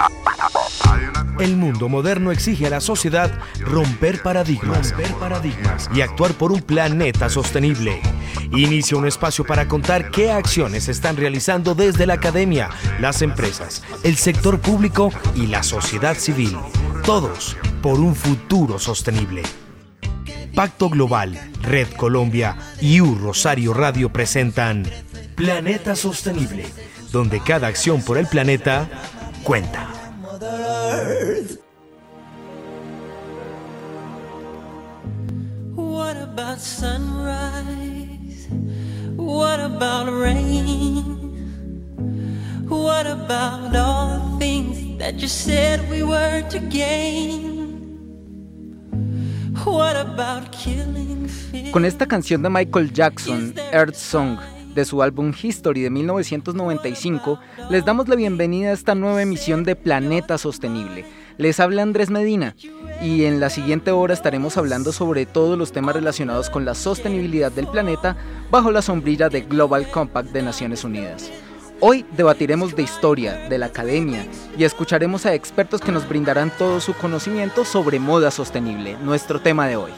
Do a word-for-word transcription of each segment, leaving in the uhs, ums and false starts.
El mundo moderno exige a la sociedad romper paradigmas, romper paradigmas y actuar por un planeta sostenible. Inicia un espacio para contar qué acciones se están realizando desde la academia, las empresas, el sector público y la sociedad civil. Todos por un futuro sostenible. Pacto Global, Red Colombia y U Rosario Radio presentan Planeta Sostenible, donde cada acción por el planeta cuenta. What about sunrise? What about rain? What about all the things that you said we were to gain? What about killing fear? Con esta canción de Michael Jackson, Earth Song, de su álbum History de mil novecientos noventa y cinco, les damos la bienvenida a esta nueva emisión de Planeta Sostenible. Les habla Andrés Medina y en la siguiente hora estaremos hablando sobre todos los temas relacionados con la sostenibilidad del planeta bajo la sombrilla de Global Compact de Naciones Unidas. Hoy debatiremos de historia, de la academia y escucharemos a expertos que nos brindarán todo su conocimiento sobre moda sostenible, nuestro tema de hoy.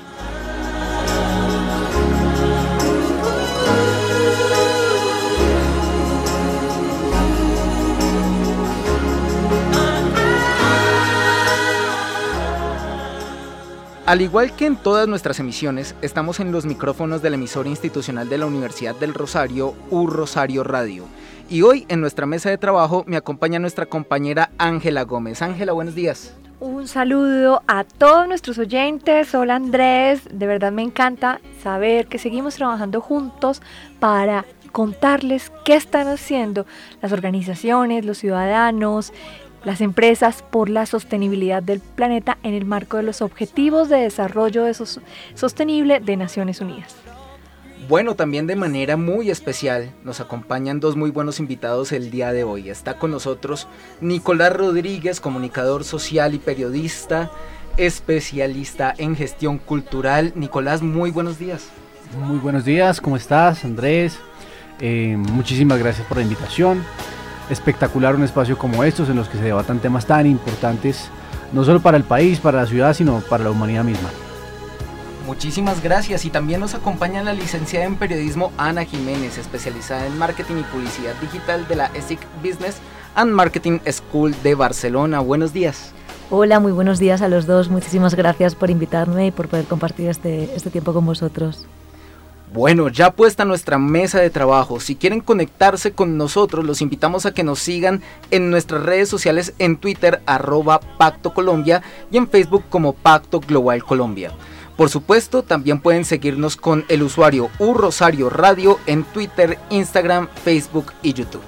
Al igual que en todas nuestras emisiones, estamos en los micrófonos del emisor institucional de la Universidad del Rosario, U Rosario Radio. Y hoy en nuestra mesa de trabajo me acompaña nuestra compañera Ángela Gómez. Ángela, buenos días. Un saludo a todos nuestros oyentes. Hola Andrés, de verdad me encanta saber que seguimos trabajando juntos para contarles qué están haciendo las organizaciones, los ciudadanos, las empresas por la sostenibilidad del planeta en el marco de los Objetivos de Desarrollo Sostenible de Naciones Unidas. Bueno, también de manera muy especial nos acompañan dos muy buenos invitados el día de hoy. Está con nosotros Nicolás Rodríguez, comunicador social y periodista, especialista en gestión cultural. Nicolás, muy buenos días. Muy buenos días, ¿cómo estás, Andrés? Eh, muchísimas gracias por la invitación. Espectacular un espacio como estos en los que se debatan temas tan importantes, no solo para el país, para la ciudad, sino para la humanidad misma. Muchísimas gracias. Y también nos acompaña la licenciada en periodismo Ana Jiménez, especializada en marketing y publicidad digital de la E S I C Business and Marketing School de Barcelona. Buenos días. Hola, muy buenos días a los dos. Muchísimas gracias por invitarme y por poder compartir este, este tiempo con vosotros. Bueno, ya puesta nuestra mesa de trabajo, si quieren conectarse con nosotros, los invitamos a que nos sigan en nuestras redes sociales, en Twitter, arroba Pacto Colombia, y en Facebook como Pacto Global Colombia. Por supuesto, también pueden seguirnos con el usuario U Rosario Radio en Twitter, Instagram, Facebook y YouTube.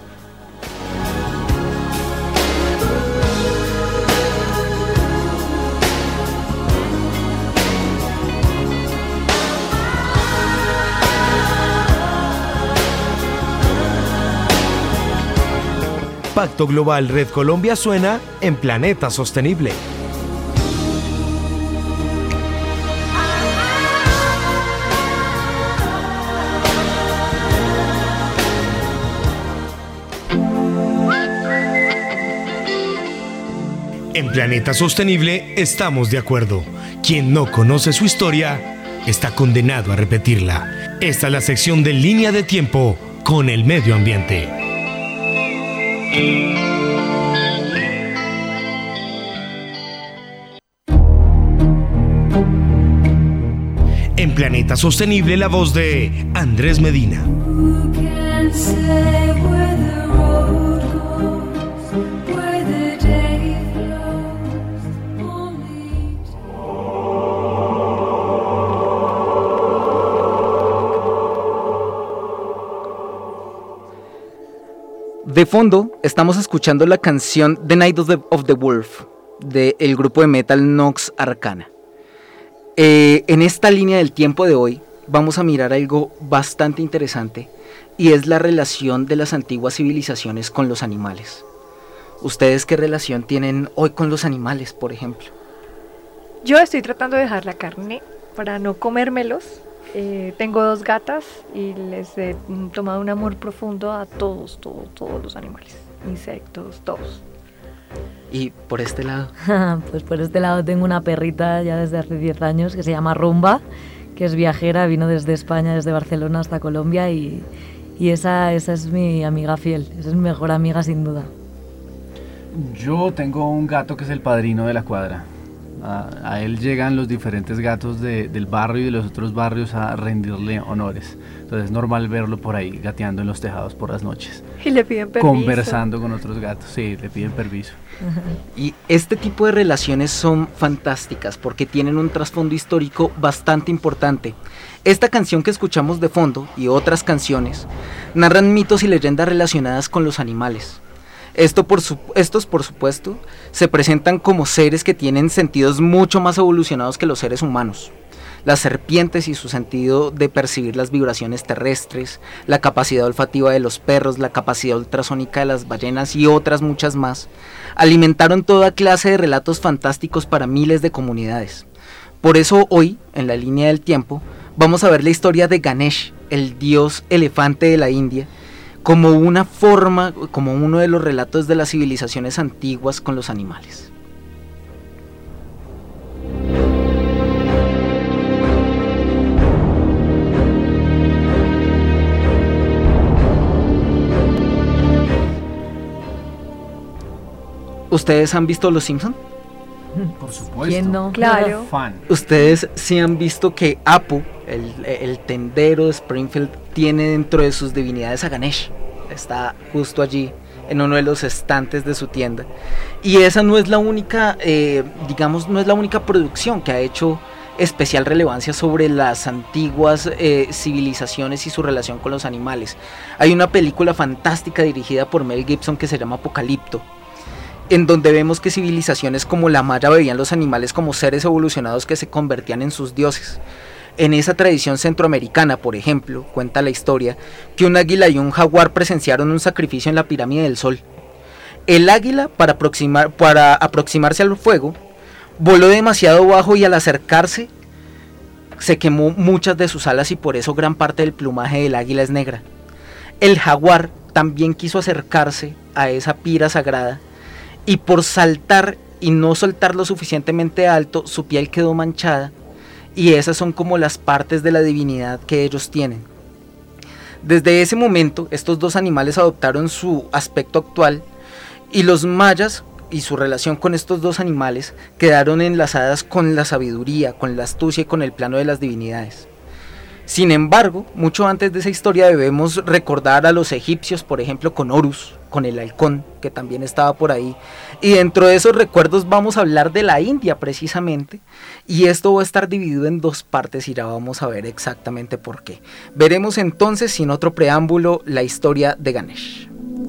Pacto Global Red Colombia suena en Planeta Sostenible. En Planeta Sostenible estamos de acuerdo. Quien no conoce su historia está condenado a repetirla. Esta es la sección de Línea de Tiempo con el medio ambiente. En Planeta Sostenible, la voz de Andrés Medina. De fondo, estamos escuchando la canción The Night of the, of the Wolf, del grupo de metal Nox Arcana. Eh, en esta línea del tiempo de hoy, vamos a mirar algo bastante interesante, y es la relación de las antiguas civilizaciones con los animales. ¿Ustedes qué relación tienen hoy con los animales, por ejemplo? Yo estoy tratando de dejar la carne para no comérmelos. Eh, tengo dos gatas y les he tomado un amor profundo a todos, todos, todos los animales, insectos, todos. ¿Y por este lado? Pues por este lado tengo una perrita ya desde hace diez años que se llama Rumba, que es viajera, vino desde España, desde Barcelona hasta Colombia y, y esa, esa es mi amiga fiel, esa es mi mejor amiga sin duda. Yo tengo un gato que es el padrino de la cuadra. A, a él llegan los diferentes gatos de, del barrio y de los otros barrios a rendirle honores. Entonces es normal verlo por ahí gateando en los tejados por las noches. Y le piden permiso. Conversando con otros gatos, sí, le piden permiso. Y este tipo de relaciones son fantásticas porque tienen un trasfondo histórico bastante importante. Esta canción que escuchamos de fondo y otras canciones narran mitos y leyendas relacionadas con los animales. Esto por su, estos, por supuesto, se presentan como seres que tienen sentidos mucho más evolucionados que los seres humanos. Las serpientes y su sentido de percibir las vibraciones terrestres, la capacidad olfativa de los perros, la capacidad ultrasónica de las ballenas y otras muchas más, alimentaron toda clase de relatos fantásticos para miles de comunidades. Por eso hoy, en la línea del tiempo, vamos a ver la historia de Ganesh, el dios elefante de la India, como una forma, como uno de los relatos de las civilizaciones antiguas con los animales. ¿Ustedes han visto Los Simpson? Por supuesto. ¿Quién no? Claro. Fan. Ustedes sí han visto que Apu, el, el tendero de Springfield, tiene dentro de sus divinidades a Ganesh. Está justo allí en uno de los estantes de su tienda. Y esa no es la única, eh, digamos, no es la única producción que ha hecho especial relevancia sobre las antiguas eh, civilizaciones y su relación con los animales. Hay una película fantástica dirigida por Mel Gibson que se llama Apocalipto, en donde vemos que civilizaciones como la maya veían los animales como seres evolucionados que se convertían en sus dioses. En esa tradición centroamericana, por ejemplo, cuenta la historia que un águila y un jaguar presenciaron un sacrificio en la pirámide del Sol. El águila, para, aproximar, para aproximarse al fuego, voló demasiado bajo y al acercarse se quemó muchas de sus alas y por eso gran parte del plumaje del águila es negra. El jaguar también quiso acercarse a esa pira sagrada, y por saltar y no soltar lo suficientemente alto, su piel quedó manchada, y esas son como las partes de la divinidad que ellos tienen. Desde ese momento, estos dos animales adoptaron su aspecto actual, y los mayas y su relación con estos dos animales quedaron enlazadas con la sabiduría, con la astucia y con el plano de las divinidades. Sin embargo, mucho antes de esa historia debemos recordar a los egipcios, por ejemplo, con Horus, con el halcón, que también estaba por ahí. Y dentro de esos recuerdos vamos a hablar de la India precisamente, y esto va a estar dividido en dos partes y ya vamos a ver exactamente por qué. Veremos entonces, sin otro preámbulo, la historia de Ganesh.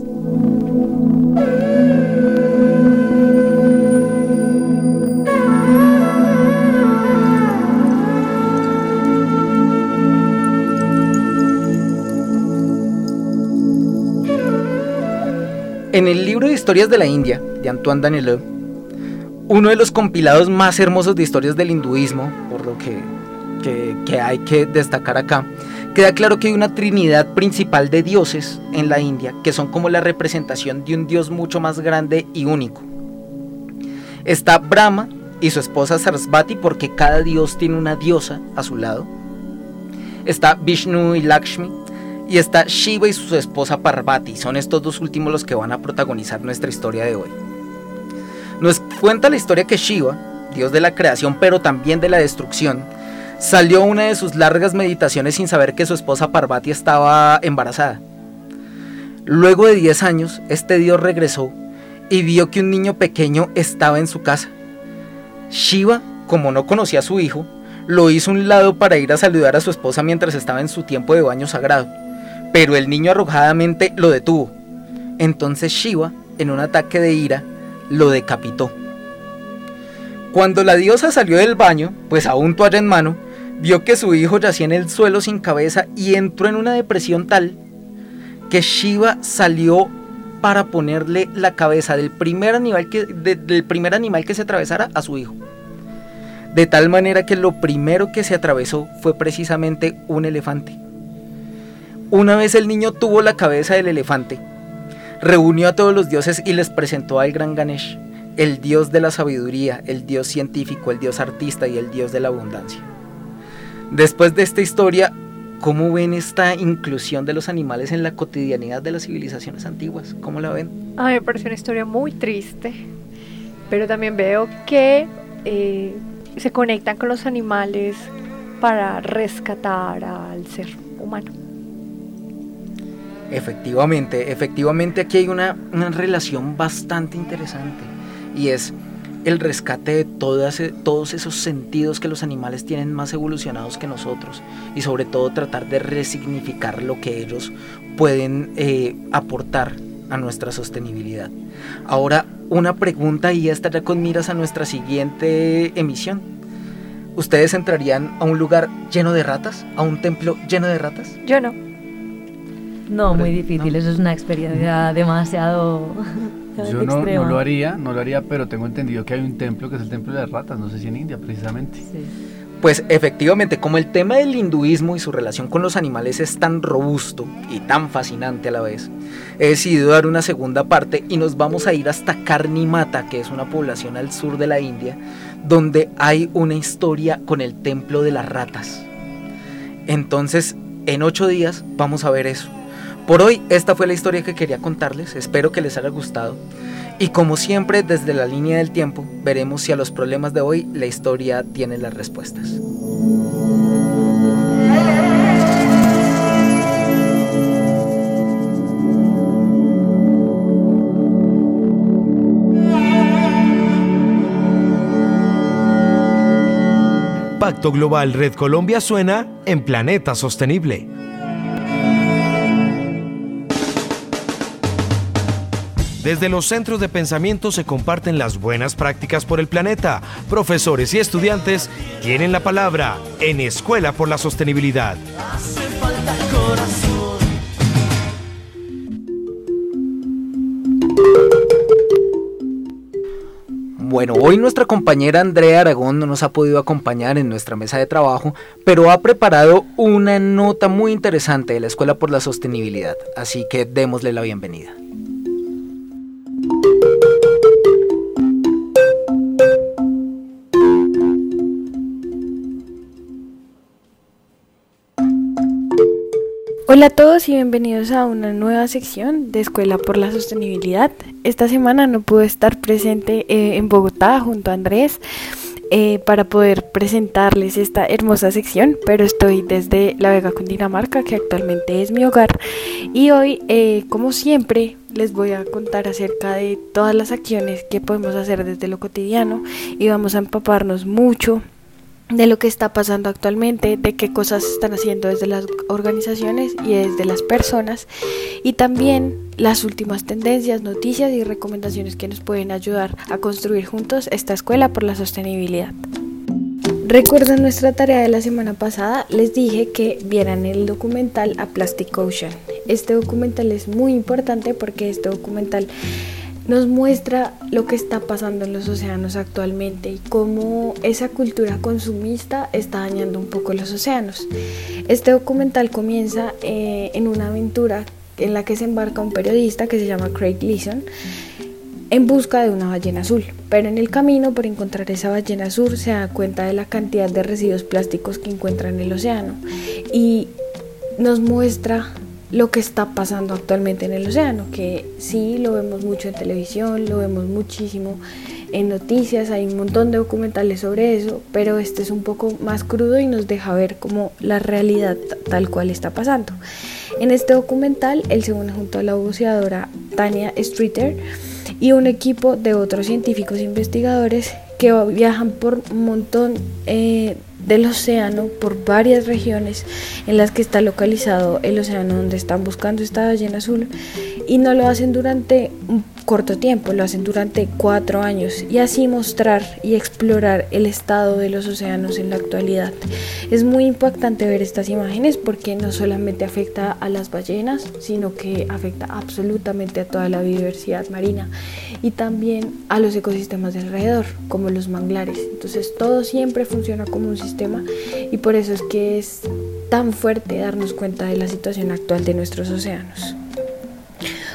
En el libro de historias de la India, de Antoine Danelot, uno de los compilados más hermosos de historias del hinduismo, por lo que, que, que hay que destacar acá, queda claro que hay una trinidad principal de dioses en la India, que son como la representación de un dios mucho más grande y único. Está Brahma y su esposa Sarasvati, porque cada dios tiene una diosa a su lado. Está Vishnu y Lakshmi. Y está Shiva y su esposa Parvati. Son estos dos últimos los que van a protagonizar nuestra historia de hoy. Nos cuenta la historia que Shiva, dios de la creación pero también de la destrucción, salió a una de sus largas meditaciones sin saber que su esposa Parvati estaba embarazada. Luego de diez años, este dios regresó y vio que un niño pequeño estaba en su casa. Shiva, como no conocía a su hijo, lo hizo a un lado para ir a saludar a su esposa mientras estaba en su tiempo de baño sagrado. Pero el niño arrojadamente lo detuvo. Entonces Shiva, en un ataque de ira, lo decapitó. Cuando la diosa salió del baño, pues aún toalla en mano, vio que su hijo yacía en el suelo sin cabeza y entró en una depresión tal que Shiva salió para ponerle la cabeza del primer animal que, de, del primer animal que se atravesara a su hijo. De tal manera que lo primero que se atravesó fue precisamente un elefante. Una vez el niño tuvo la cabeza del elefante, reunió a todos los dioses y les presentó al gran Ganesh, el dios de la sabiduría, el dios científico, el dios artista y el dios de la abundancia. Después de esta historia, ¿cómo ven esta inclusión de los animales en la cotidianidad de las civilizaciones antiguas? ¿Cómo la ven? A mí me parece una historia muy triste, pero también veo que eh, se conectan con los animales para rescatar al ser humano. Efectivamente, efectivamente aquí hay una, una relación bastante interesante, y es el rescate de todas, todos esos sentidos que los animales tienen más evolucionados que nosotros, y sobre todo tratar de resignificar lo que ellos pueden eh, aportar a nuestra sostenibilidad. Ahora, una pregunta, y esta ya con miras a nuestra siguiente emisión. ¿Ustedes entrarían a un lugar lleno de ratas? ¿A un templo lleno de ratas? Yo no. No, muy difícil, ¿No? eso es una experiencia demasiado Yo no, extrema. no lo haría, no lo haría, pero tengo entendido que hay un templo que es el templo de las ratas, no sé si en India precisamente. Sí. Pues efectivamente, como el tema del hinduismo y su relación con los animales es tan robusto y tan fascinante a la vez, he decidido dar una segunda parte y nos vamos a ir hasta Karnimata, que es una población al sur de la India, donde hay una historia con el templo de las ratas. Entonces, en ocho días vamos a ver eso. Por hoy, esta fue la historia que quería contarles, espero que les haya gustado. Y como siempre, desde la línea del tiempo, veremos si a los problemas de hoy la historia tiene las respuestas. Pacto Global Red Colombia suena en Planeta Sostenible. Desde los centros de pensamiento se comparten las buenas prácticas por el planeta. Profesores y estudiantes tienen la palabra en Escuela por la Sostenibilidad. Hace falta corazón. Bueno, hoy nuestra compañera Andrea Aragón no nos ha podido acompañar en nuestra mesa de trabajo, pero ha preparado una nota muy interesante de la Escuela por la Sostenibilidad, así que démosle la bienvenida. Hola a todos y bienvenidos a una nueva sección de Escuela por la Sostenibilidad. Esta semana no pude estar presente eh, en Bogotá junto a Andrés eh, para poder presentarles esta hermosa sección, pero estoy desde La Vega, Cundinamarca, que actualmente es mi hogar, y hoy, eh, como siempre, les voy a contar acerca de todas las acciones que podemos hacer desde lo cotidiano, y vamos a empaparnos mucho de lo que está pasando actualmente, de qué cosas se están haciendo desde las organizaciones y desde las personas, y también las últimas tendencias, noticias y recomendaciones que nos pueden ayudar a construir juntos esta escuela por la sostenibilidad. ¿Recuerdan nuestra tarea de la semana pasada? Les dije que vieran el documental A Plastic Ocean. Este documental es muy importante porque este documental nos muestra lo que está pasando en los océanos actualmente y cómo esa cultura consumista está dañando un poco los océanos. Este documental comienza eh, en una aventura en la que se embarca un periodista que se llama Craig Leeson en busca de una ballena azul, pero en el camino por encontrar esa ballena azul se da cuenta de la cantidad de residuos plásticos que encuentra en el océano y nos muestra lo que está pasando actualmente en el océano, que sí lo vemos mucho en televisión, lo vemos muchísimo en noticias, hay un montón de documentales sobre eso, pero este es un poco más crudo y nos deja ver como la realidad tal cual está pasando. En este documental él se une junto a la buceadora Tania Streeter y un equipo de otros científicos e investigadores que viajan por un montón eh, del océano, por varias regiones en las que está localizado el océano donde están buscando esta ballena azul, y no lo hacen durante un corto tiempo, lo hacen durante cuatro años y así mostrar y explorar el estado de los océanos en la actualidad. Es muy impactante ver estas imágenes porque no solamente afecta a las ballenas, sino que afecta absolutamente a toda la biodiversidad marina y también a los ecosistemas de alrededor, como los manglares. Entonces todo siempre funciona como un sistema y por eso es que es tan fuerte darnos cuenta de la situación actual de nuestros océanos.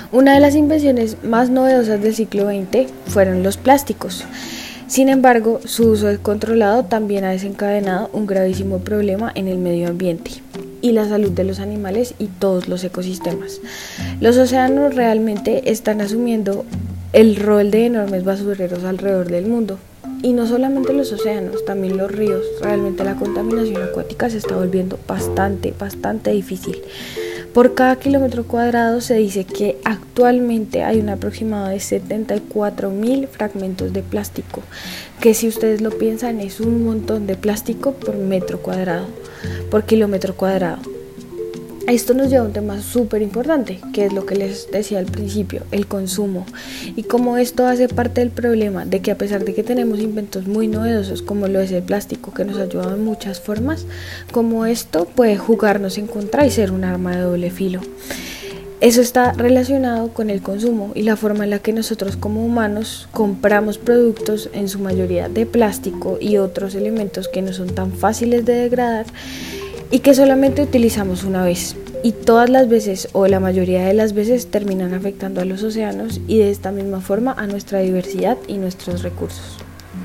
Una de las invenciones más novedosas del siglo veinte fueron los plásticos. Sin embargo, su uso descontrolado también ha desencadenado un gravísimo problema en el medio ambiente y la salud de los animales y todos los ecosistemas. Los océanos realmente están asumiendo el rol de enormes basureros alrededor del mundo. Y no solamente los océanos, también los ríos. Realmente la contaminación acuática se está volviendo bastante, bastante difícil. Por cada kilómetro cuadrado se dice que actualmente hay un aproximado de setenta y cuatro mil fragmentos de plástico, que si ustedes lo piensan es un montón de plástico por metro cuadrado, por kilómetro cuadrado. Esto nos lleva a un tema súper importante, que es lo que les decía al principio, el consumo. Y como esto hace parte del problema de que a pesar de que tenemos inventos muy novedosos, como lo es el plástico, que nos ayuda en muchas formas, como esto puede jugarnos en contra y ser un arma de doble filo. Eso está relacionado con el consumo y la forma en la que nosotros como humanos compramos productos, en su mayoría de plástico y otros elementos que no son tan fáciles de degradar, y que solamente utilizamos una vez, y todas las veces o la mayoría de las veces terminan afectando a los océanos y de esta misma forma a nuestra diversidad y nuestros recursos.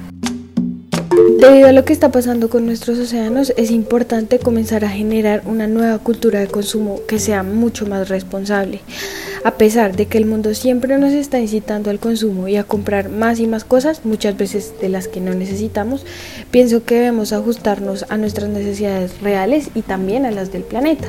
Debido a lo que está pasando con nuestros océanos, es importante comenzar a generar una nueva cultura de consumo que sea mucho más responsable. A pesar de que el mundo siempre nos está incitando al consumo y a comprar más y más cosas, muchas veces de las que no necesitamos, pienso que debemos ajustarnos a nuestras necesidades reales y también a las del planeta.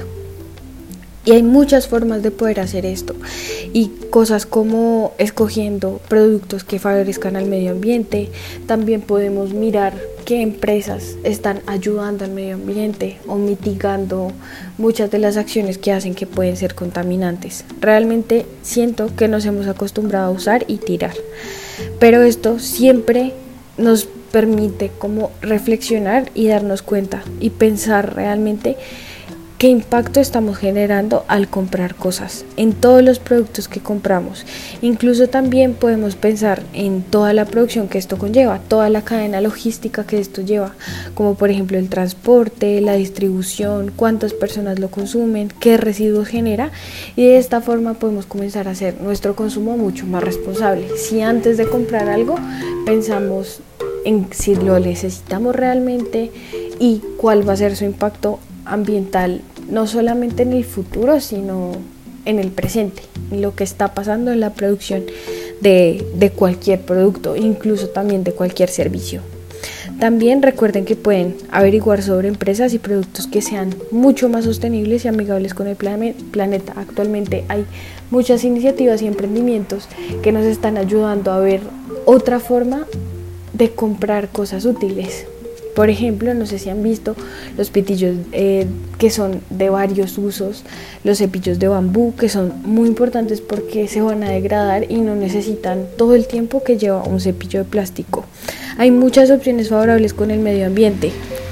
Y hay muchas formas de poder hacer esto, y cosas como escogiendo productos que favorezcan al medio ambiente. También podemos mirar qué empresas están ayudando al medio ambiente o mitigando muchas de las acciones que hacen que pueden ser contaminantes. Realmente siento que nos hemos acostumbrado a usar y tirar, pero esto siempre nos permite como reflexionar y darnos cuenta y pensar realmente qué impacto estamos generando al comprar cosas en todos los productos que compramos. Incluso también podemos pensar en toda la producción que esto conlleva, toda la cadena logística que esto lleva, como por ejemplo el transporte, la distribución, cuántas personas lo consumen, qué residuos genera, y de esta forma podemos comenzar a hacer nuestro consumo mucho más responsable. Si antes de comprar algo pensamos en si lo necesitamos realmente y cuál va a ser su impacto ambiental, no solamente en el futuro, sino en el presente, en lo que está pasando en la producción de, de cualquier producto, incluso también de cualquier servicio. También recuerden que pueden averiguar sobre empresas y productos que sean mucho más sostenibles y amigables con el plan- planeta. Actualmente hay muchas iniciativas y emprendimientos que nos están ayudando a ver otra forma de comprar cosas útiles. Por ejemplo, no sé si han visto los pitillos eh, que son de varios usos, los cepillos de bambú, que son muy importantes porque se van a degradar y no necesitan todo el tiempo que lleva un cepillo de plástico. Hay muchas opciones favorables con el medio ambiente,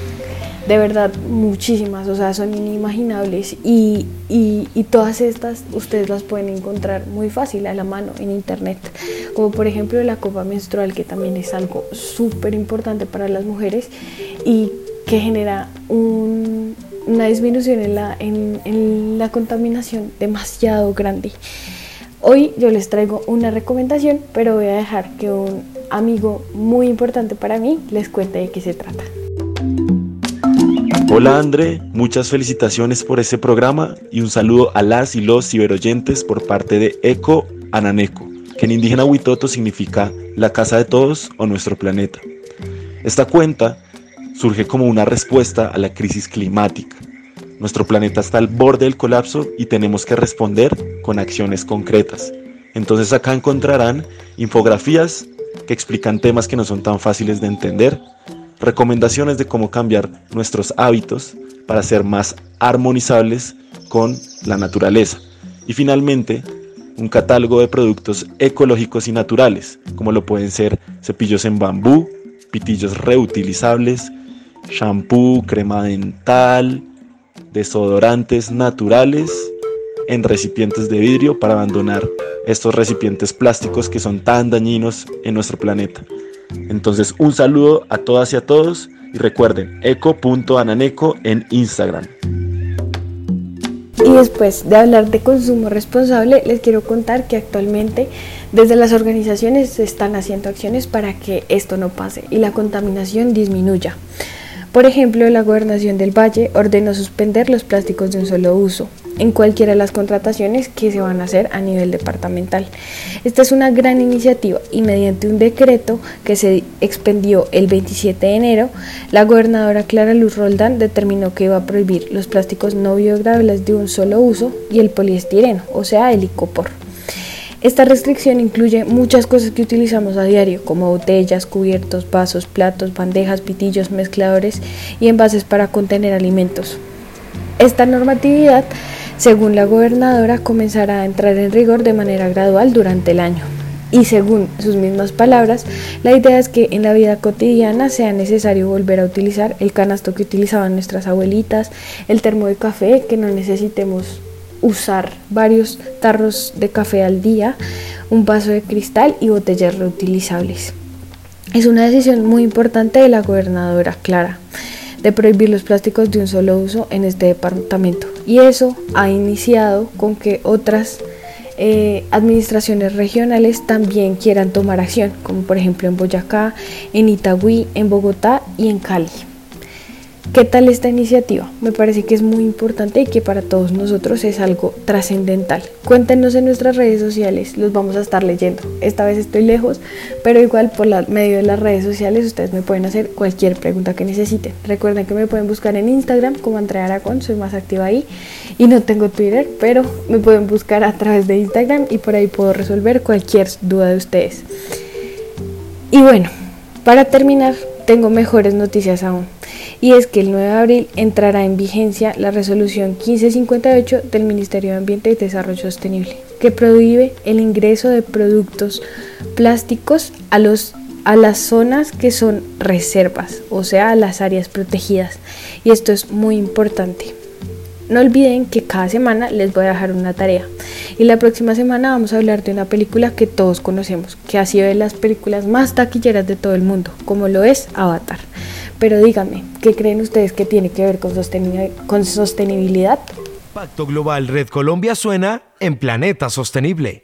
de verdad muchísimas, o sea, son inimaginables, y, y, y todas estas ustedes las pueden encontrar muy fácil a la mano en internet, como por ejemplo la copa menstrual, que también es algo súper importante para las mujeres y que genera un, una disminución en la, en, en la contaminación demasiado grande. Hoy yo les traigo una recomendación, pero voy a dejar que un amigo muy importante para mí les cuente de qué se trata. Hola André, muchas felicitaciones por ese programa y un saludo a las y los ciberoyentes por parte de Eco Ananeco, que en indígena huitoto significa la casa de todos o nuestro planeta. Esta cuenta surge como una respuesta a la crisis climática. Nuestro planeta está al borde del colapso y tenemos que responder con acciones concretas. Entonces acá encontrarán infografías que explican temas que no son tan fáciles de entender, recomendaciones de cómo cambiar nuestros hábitos para ser más armonizables con la naturaleza, y finalmente un catálogo de productos ecológicos y naturales, como lo pueden ser cepillos en bambú, pitillos reutilizables, shampoo, crema dental, desodorantes naturales en recipientes de vidrio para abandonar estos recipientes plásticos que son tan dañinos en nuestro planeta. Entonces, un saludo a todas y a todos, y recuerden eco punto ananeco en Instagram. Y después de hablar de consumo responsable, les quiero contar que actualmente desde las organizaciones se están haciendo acciones para que esto no pase y la contaminación disminuya. Por ejemplo, la Gobernación del Valle ordenó suspender los plásticos de un solo uso en cualquiera de las contrataciones que se van a hacer a nivel departamental. Esta es una gran iniciativa y mediante un decreto que se expendió el veintisiete de enero, la gobernadora Clara Luz Roldán determinó que iba a prohibir los plásticos no biodegradables de un solo uso y el poliestireno, o sea, el icopor. Esta restricción incluye muchas cosas que utilizamos a diario, como botellas, cubiertos, vasos, platos, bandejas, pitillos, mezcladores y envases para contener alimentos. Esta normatividad, según la gobernadora, comenzará a entrar en rigor de manera gradual durante el año. Y según sus mismas palabras, la idea es que en la vida cotidiana sea necesario volver a utilizar el canasto que utilizaban nuestras abuelitas, el termo de café, que no necesitemos usar varios tarros de café al día, un vaso de cristal y botellas reutilizables. Es una decisión muy importante de la gobernadora Clara de prohibir los plásticos de un solo uso en este departamento, y eso ha iniciado con que otras eh, administraciones regionales también quieran tomar acción, como por ejemplo en Boyacá, en Itagüí, en Bogotá y en Cali. ¿Qué tal esta iniciativa? Me parece que es muy importante y que para todos nosotros es algo trascendental. Cuéntenos en nuestras redes sociales, los vamos a estar leyendo. Esta vez estoy lejos, pero igual por la, medio de las redes sociales ustedes me pueden hacer cualquier pregunta que necesiten. Recuerden que me pueden buscar en Instagram como Andrea Aragón, soy más activa ahí y no tengo Twitter, pero me pueden buscar a través de Instagram y por ahí puedo resolver cualquier duda de ustedes. Y bueno, para terminar, tengo mejores noticias aún. Y es que el nueve de abril entrará en vigencia la resolución quince cincuenta y ocho del Ministerio de Ambiente y Desarrollo Sostenible, que prohíbe el ingreso de productos plásticos a, los, a las zonas que son reservas, o sea, a las áreas protegidas. Y esto es muy importante. No olviden que cada semana les voy a dejar una tarea. Y la próxima semana vamos a hablar de una película que todos conocemos, que ha sido de las películas más taquilleras de todo el mundo, como lo es Avatar. Pero díganme, ¿qué creen ustedes que tiene que ver con, sosteni- con sostenibilidad? Pacto Global Red Colombia suena en Planeta Sostenible.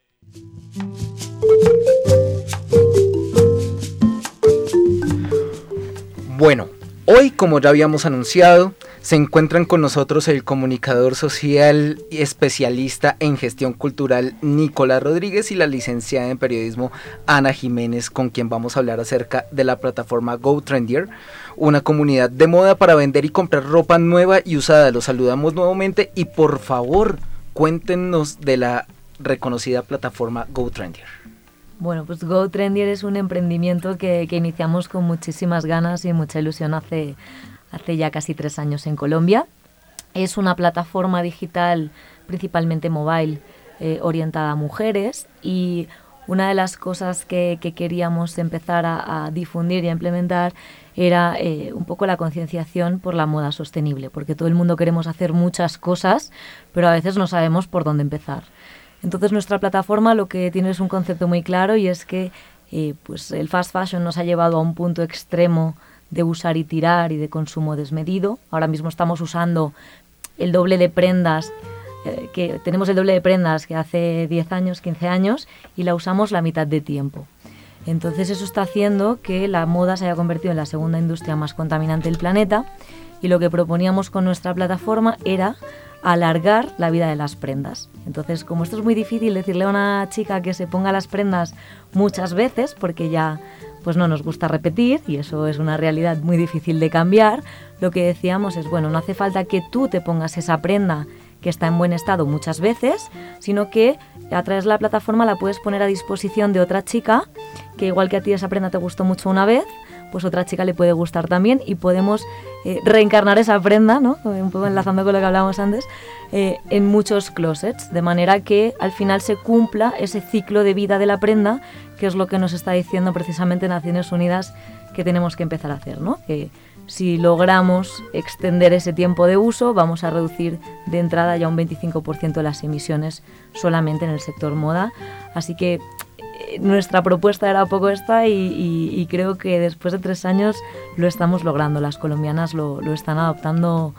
Bueno, hoy, como ya habíamos anunciado, se encuentran con nosotros el comunicador social y especialista en gestión cultural Nicolás Rodríguez y la licenciada en periodismo Ana Jiménez, con quien vamos a hablar acerca de la plataforma GoTrendier, una comunidad de moda para vender y comprar ropa nueva y usada. Los saludamos nuevamente y por favor cuéntenos de la reconocida plataforma GoTrendier. Bueno, pues GoTrendier es un emprendimiento que, que iniciamos con muchísimas ganas y mucha ilusión hace... hace ya casi tres años en Colombia. Es una plataforma digital principalmente mobile eh, orientada a mujeres, y una de las cosas que, que queríamos empezar a, a difundir y a implementar era eh, un poco la concienciación por la moda sostenible, porque todo el mundo queremos hacer muchas cosas, pero a veces no sabemos por dónde empezar. Entonces nuestra plataforma lo que tiene es un concepto muy claro, y es que eh, pues el fast fashion nos ha llevado a un punto extremo de usar y tirar y de consumo desmedido. Ahora mismo estamos usando el doble de prendas, eh, que tenemos el doble de prendas que hace diez años, quince años, y la usamos la mitad de tiempo. Entonces eso está haciendo que la moda se haya convertido en la segunda industria más contaminante del planeta, y lo que proponíamos con nuestra plataforma era alargar la vida de las prendas. Entonces, como esto es muy difícil decirle a una chica que se ponga las prendas muchas veces, porque ya pues no nos gusta repetir, y eso es una realidad muy difícil de cambiar, lo que decíamos es, bueno, no hace falta que tú te pongas esa prenda que está en buen estado muchas veces, sino que a través de la plataforma la puedes poner a disposición de otra chica, que igual que a ti esa prenda te gustó mucho una vez, pues otra chica le puede gustar también, y podemos eh, reencarnar esa prenda, ¿no? Un poco enlazando con lo que hablábamos antes, eh, en muchos closets, de manera que al final se cumpla ese ciclo de vida de la prenda, que es lo que nos está diciendo precisamente Naciones Unidas que tenemos que empezar a hacer, ¿no? Que si logramos extender ese tiempo de uso, vamos a reducir de entrada ya un veinticinco por ciento de las emisiones solamente en el sector moda. Así que eh, nuestra propuesta era un poco esta, y, y, y creo que después de tres años lo estamos logrando. Las colombianas lo, lo están adoptando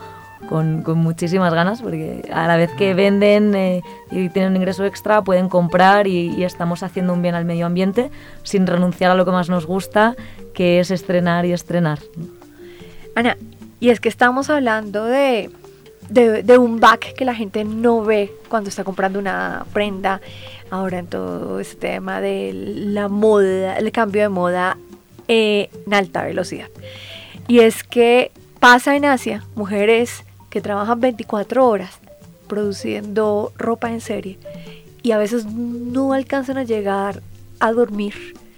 con, con muchísimas ganas, porque a la vez que venden eh, y tienen un ingreso extra, pueden comprar y, y estamos haciendo un bien al medio ambiente sin renunciar a lo que más nos gusta, que es estrenar y estrenar. Ana, y es que estamos hablando de, de, de un back que la gente no ve cuando está comprando una prenda, ahora en todo este tema de la moda, el cambio de moda eh, en alta velocidad. Y es que pasa en Asia, mujeres que trabajan veinticuatro horas produciendo ropa en serie y a veces no alcanzan a llegar a dormir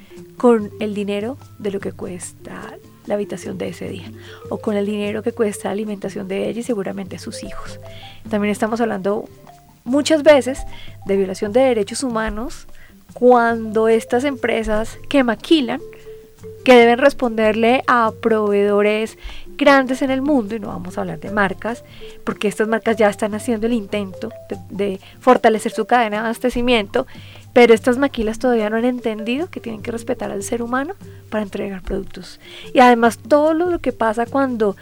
con el dinero de lo que cuesta la habitación de ese día o con el dinero que cuesta la alimentación de ella y seguramente sus hijos. También estamos hablando muchas veces de violación de derechos humanos cuando estas empresas que maquilan, que deben responderle a proveedores grandes en el mundo, y no vamos a hablar de marcas, porque estas marcas ya están haciendo el intento de, de fortalecer su cadena de abastecimiento, pero estas maquilas todavía no han entendido que tienen que respetar al ser humano para entregar productos. Y además todo lo que pasa cuando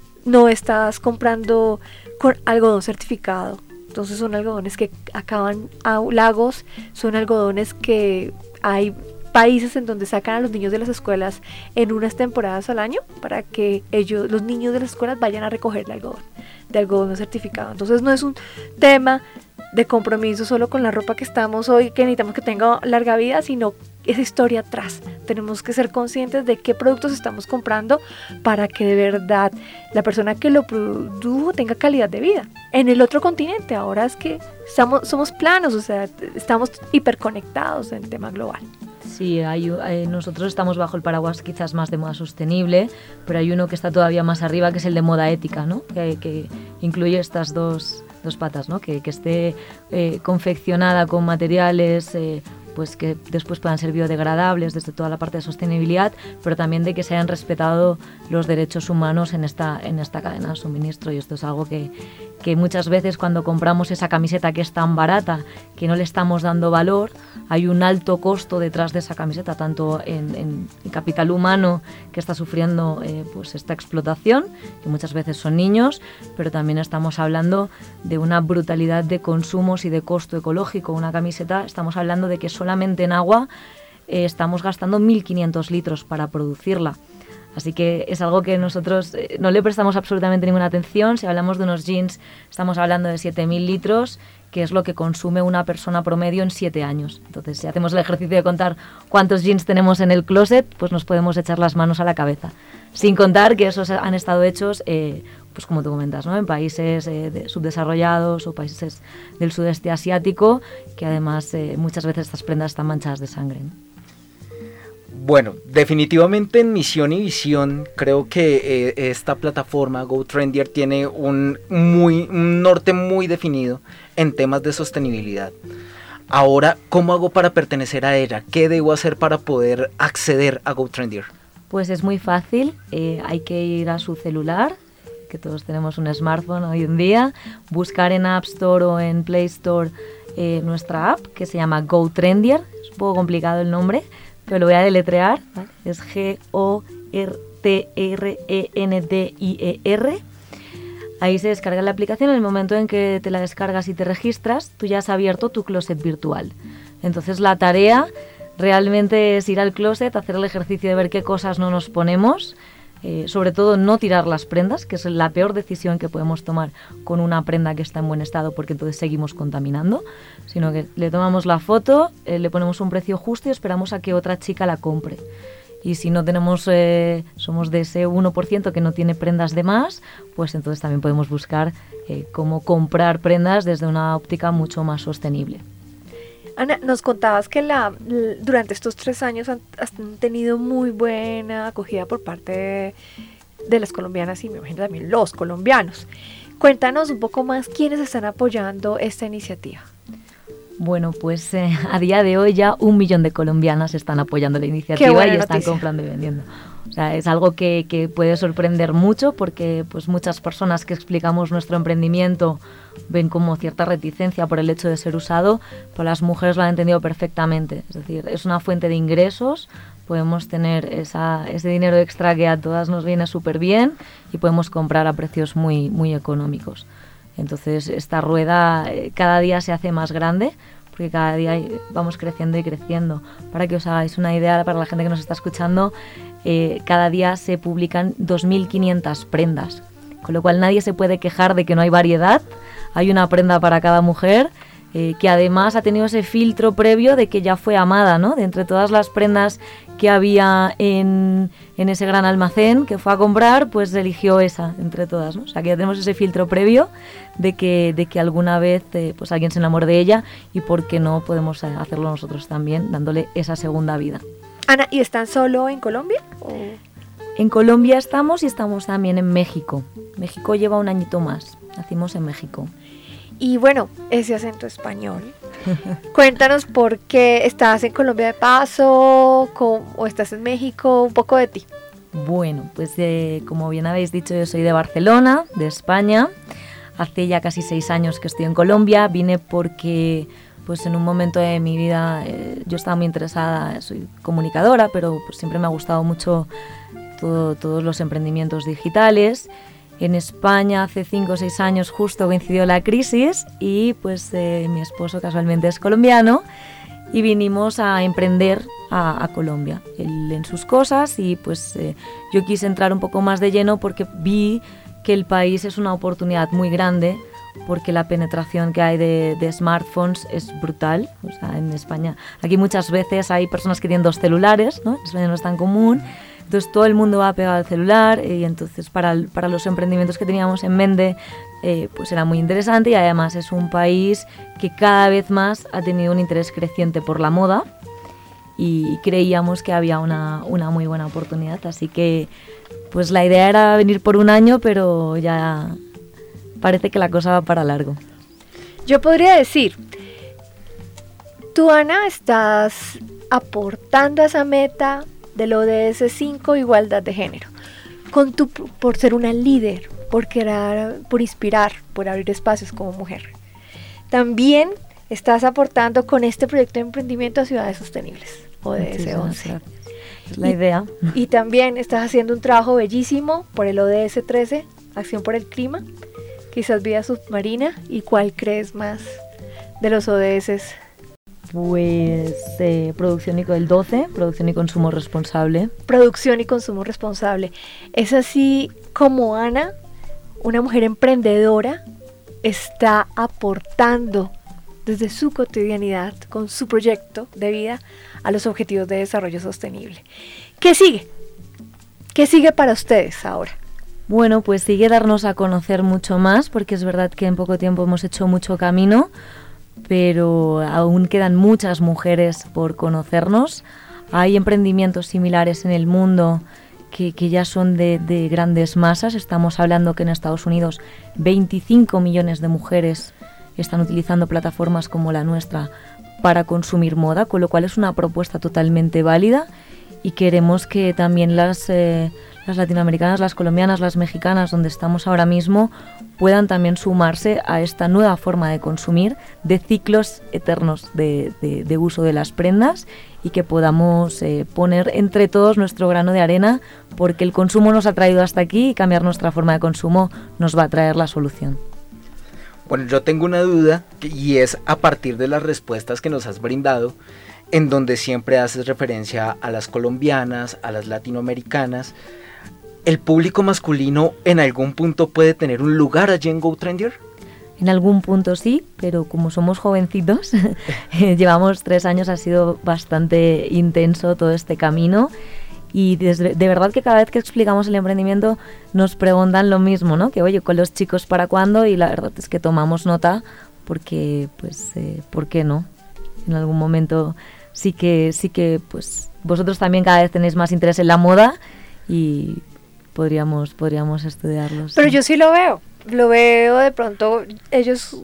no estás comprando con algodón certificado, entonces son algodones que acaban a lagos, son algodones que hay países en donde sacan a los niños de las escuelas en unas temporadas al año para que ellos, los niños de las escuelas vayan a recoger el algodón, de algodón no certificado. Entonces no es un tema de compromiso solo con la ropa que estamos hoy, que necesitamos que tenga larga vida, sino esa historia atrás. Tenemos que ser conscientes de qué productos estamos comprando para que de verdad la persona que lo produjo tenga calidad de vida. En el otro continente, ahora es que estamos, somos planos, o sea, estamos hiperconectados en el tema global. Sí, hay, eh, nosotros estamos bajo el paraguas quizás más de moda sostenible, pero hay uno que está todavía más arriba, que es el de moda ética, ¿no? Que, que incluye estas dos, dos patas, ¿no? Que, que esté eh, confeccionada con materiales eh, pues que después puedan ser biodegradables desde toda la parte de sostenibilidad, pero también de que se hayan respetado los derechos humanos en esta, en esta cadena de suministro. Y esto es algo que, que muchas veces cuando compramos esa camiseta que es tan barata, que no le estamos dando valor, hay un alto costo detrás de esa camiseta, tanto en, en el capital humano que está sufriendo eh, pues esta explotación, que muchas veces son niños, pero también estamos hablando de una brutalidad de consumos y de costo ecológico. Una camiseta, estamos hablando de que solamente en agua eh, estamos gastando mil quinientos litros para producirla. Así que es algo que nosotros eh, no le prestamos absolutamente ninguna atención. Si hablamos de unos jeans, estamos hablando de siete mil litros, que es lo que consume una persona promedio en siete años. Entonces, si hacemos el ejercicio de contar cuántos jeans tenemos en el closet, pues nos podemos echar las manos a la cabeza. Sin contar que esos han estado hechos, eh, pues como tú comentas, ¿no? En países eh, de, subdesarrollados o países del sudeste asiático, que además eh, muchas veces estas prendas están manchadas de sangre, ¿no? Bueno, definitivamente en misión y visión creo que eh, esta plataforma GoTrendier tiene un, muy, un norte muy definido en temas de sostenibilidad. Ahora, ¿cómo hago para pertenecer a ella? ¿Qué debo hacer para poder acceder a GoTrendier? Pues es muy fácil, eh, hay que ir a su celular, que todos tenemos un smartphone hoy en día, buscar en App Store o en Play Store eh, nuestra app, que se llama GoTrendier, es un poco complicado el nombre, pero lo voy a deletrear, ¿vale? Es G O R T R E N D I E R. Ahí se descarga la aplicación. En el momento en que te la descargas y te registras, tú ya has abierto tu closet virtual. Entonces la tarea realmente es ir al closet, hacer el ejercicio de ver qué cosas no nos ponemos, eh, sobre todo no tirar las prendas, que es la peor decisión que podemos tomar con una prenda que está en buen estado, porque entonces seguimos contaminando, sino que le tomamos la foto, eh, le ponemos un precio justo y esperamos a que otra chica la compre. Y si no tenemos, eh, somos de ese uno por ciento que no tiene prendas de más, pues entonces también podemos buscar eh, cómo comprar prendas desde una óptica mucho más sostenible. Ana, nos contabas que la, durante estos tres años han, han tenido muy buena acogida por parte de, de las colombianas y me imagino también los colombianos. Cuéntanos un poco más quiénes están apoyando esta iniciativa. Bueno, pues eh, a día de hoy ya un millón de colombianas están apoyando la iniciativa y están noticia. comprando y vendiendo. O sea, es algo que, que puede sorprender mucho porque pues muchas personas que explicamos nuestro emprendimiento ven como cierta reticencia por el hecho de ser usado, pero las mujeres lo han entendido perfectamente. Es decir, es una fuente de ingresos, podemos tener esa, ese dinero extra que a todas nos viene súper bien y podemos comprar a precios muy, muy económicos. Entonces esta rueda eh, cada día se hace más grande porque cada día vamos creciendo y creciendo. Para que os hagáis una idea, para la gente que nos está escuchando, eh, cada día se publican dos mil quinientas prendas, con lo cual nadie se puede quejar de que no hay variedad. Hay una prenda para cada mujer, eh, que además ha tenido ese filtro previo de que ya fue amada, ¿no? De entre todas las prendas que había en, en ese gran almacén que fue a comprar, pues eligió esa entre todas, ¿no? O sea que ya tenemos ese filtro previo de que, de que alguna vez eh, pues alguien se enamore de ella y por qué no podemos hacerlo nosotros también, dándole esa segunda vida. Ana, ¿y están solo en Colombia? ¿O? En Colombia estamos y estamos también en México. México lleva un añito más, nacimos en México. Y bueno, ese acento español. Cuéntanos por qué estás en Colombia de paso con, o estás en México, un poco de ti. Bueno, pues eh, como bien habéis dicho, yo soy de Barcelona, de España. Hace ya casi seis años que estoy en Colombia. Vine porque pues en un momento de mi vida eh, yo estaba muy interesada, soy comunicadora, pero pues siempre me ha gustado mucho todo, todos los emprendimientos digitales. En España hace cinco o seis años justo coincidió la crisis y pues eh, mi esposo casualmente es colombiano y vinimos a emprender a, a Colombia, él en sus cosas y pues eh, yo quise entrar un poco más de lleno porque vi que el país es una oportunidad muy grande porque la penetración que hay de, de smartphones es brutal. O sea, en España, aquí muchas veces hay personas que tienen dos celulares, ¿no? En España no es tan común. Entonces todo el mundo va pegado al celular y entonces para, para los emprendimientos que teníamos en mente eh, pues era muy interesante y además es un país que cada vez más ha tenido un interés creciente por la moda y creíamos que había una, una muy buena oportunidad, así que pues la idea era venir por un año, pero ya parece que la cosa va para largo. Yo podría decir, tú Ana estás aportando a esa meta del O D S cinco, igualdad de género, con tu, por ser una líder, por querer, por inspirar, por abrir espacios como mujer. También estás aportando con este proyecto de emprendimiento a ciudades sostenibles, O D S once. Es la idea. Y, y también estás haciendo un trabajo bellísimo por el O D S trece, Acción por el Clima, quizás Vida Submarina. ¿Y cuál crees más de los O D S? Pues eh, producción y el doce, producción y consumo responsable. Producción y consumo responsable. Es así como Ana, una mujer emprendedora, está aportando desde su cotidianidad, con su proyecto de vida, a los objetivos de desarrollo sostenible. ¿Qué sigue? ¿Qué sigue para ustedes ahora? Bueno, pues sigue darnos a conocer mucho más, porque es verdad que en poco tiempo hemos hecho mucho camino, pero aún quedan muchas mujeres por conocernos. Hay emprendimientos similares en el mundo que, que ya son de, de grandes masas. Estamos hablando que en Estados Unidos veinticinco millones de mujeres están utilizando plataformas como la nuestra para consumir moda, con lo cual es una propuesta totalmente válida y queremos que también las, eh, las latinoamericanas, las colombianas, las mexicanas, donde estamos ahora mismo, puedan también sumarse a esta nueva forma de consumir, de ciclos eternos de, de, de uso de las prendas y que podamos eh, poner entre todos nuestro grano de arena, porque el consumo nos ha traído hasta aquí y cambiar nuestra forma de consumo nos va a traer la solución. Bueno, yo tengo una duda y es a partir de las respuestas que nos has brindado, en donde siempre haces referencia a las colombianas, a las latinoamericanas. ¿El público masculino en algún punto puede tener un lugar allí en GoTrendier? En algún punto sí, pero como somos jovencitos, llevamos tres años, ha sido bastante intenso todo este camino. Y desde, de verdad que cada vez que explicamos el emprendimiento nos preguntan lo mismo, ¿no? Que oye, con los chicos para cuándo, y la verdad es que tomamos nota porque, pues, eh, ¿por qué no? En algún momento sí que, sí que, pues, vosotros también cada vez tenéis más interés en la moda y podríamos, podríamos estudiarlos. Pero ¿sí? Yo sí lo veo, lo veo de pronto ellos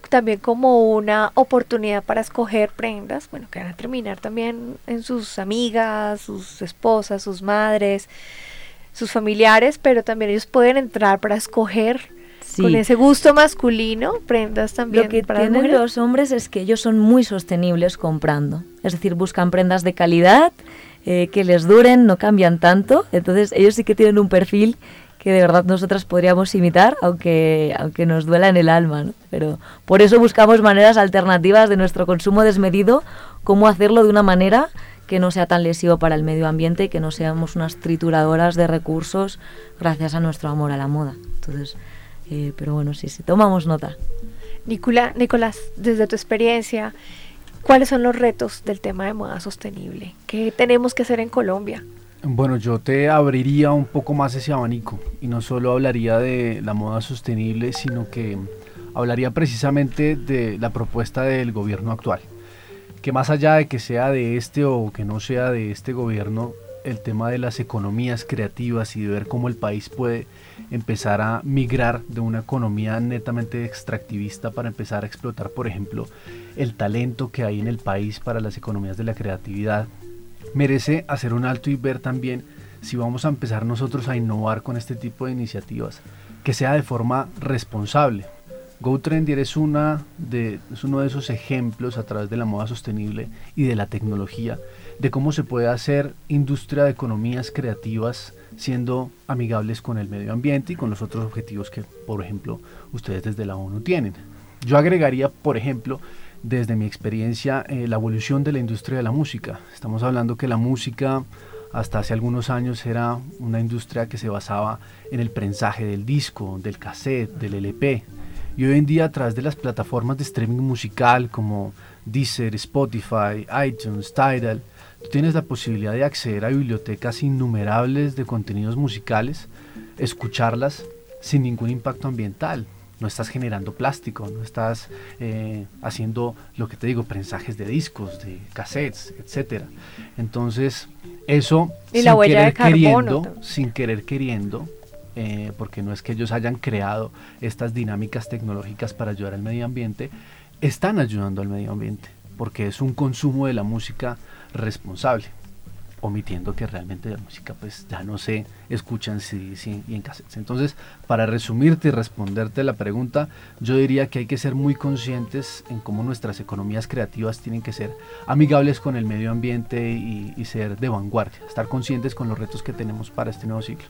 también como una oportunidad para escoger prendas, bueno, que van a terminar también en sus amigas, sus esposas, sus madres, sus familiares, pero también ellos pueden entrar para escoger sí. con ese gusto masculino, prendas también. Lo que para tienen mujeres. Los hombres es que ellos son muy sostenibles comprando, es decir, buscan prendas de calidad, eh, que les duren, no cambian tanto, entonces ellos sí que tienen un perfil que de verdad nosotras podríamos imitar, aunque, aunque nos duela en el alma, ¿no? Pero por eso buscamos maneras alternativas de nuestro consumo desmedido, cómo hacerlo de una manera que no sea tan lesivo para el medio ambiente y que no seamos unas trituradoras de recursos gracias a nuestro amor a la moda. Entonces, eh, pero bueno, sí, sí, tomamos nota. Nicola, Nicolás, desde tu experiencia, ¿cuáles son los retos del tema de moda sostenible? ¿Qué tenemos que hacer en Colombia? Bueno, yo te abriría un poco más ese abanico y no solo hablaría de la moda sostenible, sino que hablaría precisamente de la propuesta del gobierno actual. Que más allá de que sea de este o que no sea de este gobierno, el tema de las economías creativas y de ver cómo el país puede empezar a migrar de una economía netamente extractivista para empezar a explotar, por ejemplo, el talento que hay en el país para las economías de la creatividad, merece hacer un alto y ver también si vamos a empezar nosotros a innovar con este tipo de iniciativas, que sea de forma responsable. GoTrendier es, una de, es uno de esos ejemplos a través de la moda sostenible y de la tecnología, de cómo se puede hacer industria de economías creativas siendo amigables con el medio ambiente y con los otros objetivos que, por ejemplo, ustedes desde la ONU tienen. Yo agregaría, por ejemplo, desde mi experiencia, eh, la evolución de la industria de la música. Estamos hablando que la música hasta hace algunos años era una industria que se basaba en el prensaje del disco, del cassette, del L P. Y hoy en día, a través de las plataformas de streaming musical como Deezer, Spotify, iTunes, Tidal, tú tienes la posibilidad de acceder a bibliotecas innumerables de contenidos musicales, escucharlas sin ningún impacto ambiental. No estás generando plástico, no estás eh, haciendo lo que te digo, prensajes de discos, de cassettes, etcétera. Entonces, eso y sin la huella querer de carbono, queriendo, también. sin querer queriendo, eh, porque no es que ellos hayan creado estas dinámicas tecnológicas para ayudar al medio ambiente, están ayudando al medio ambiente, porque es un consumo de la música responsable, omitiendo que realmente la música pues ya no se escucha en C Ds y en cassettes. Entonces, para resumirte y responderte la pregunta, yo diría que hay que ser muy conscientes en cómo nuestras economías creativas tienen que ser amigables con el medio ambiente y, y ser de vanguardia, estar conscientes con los retos que tenemos para este nuevo ciclo.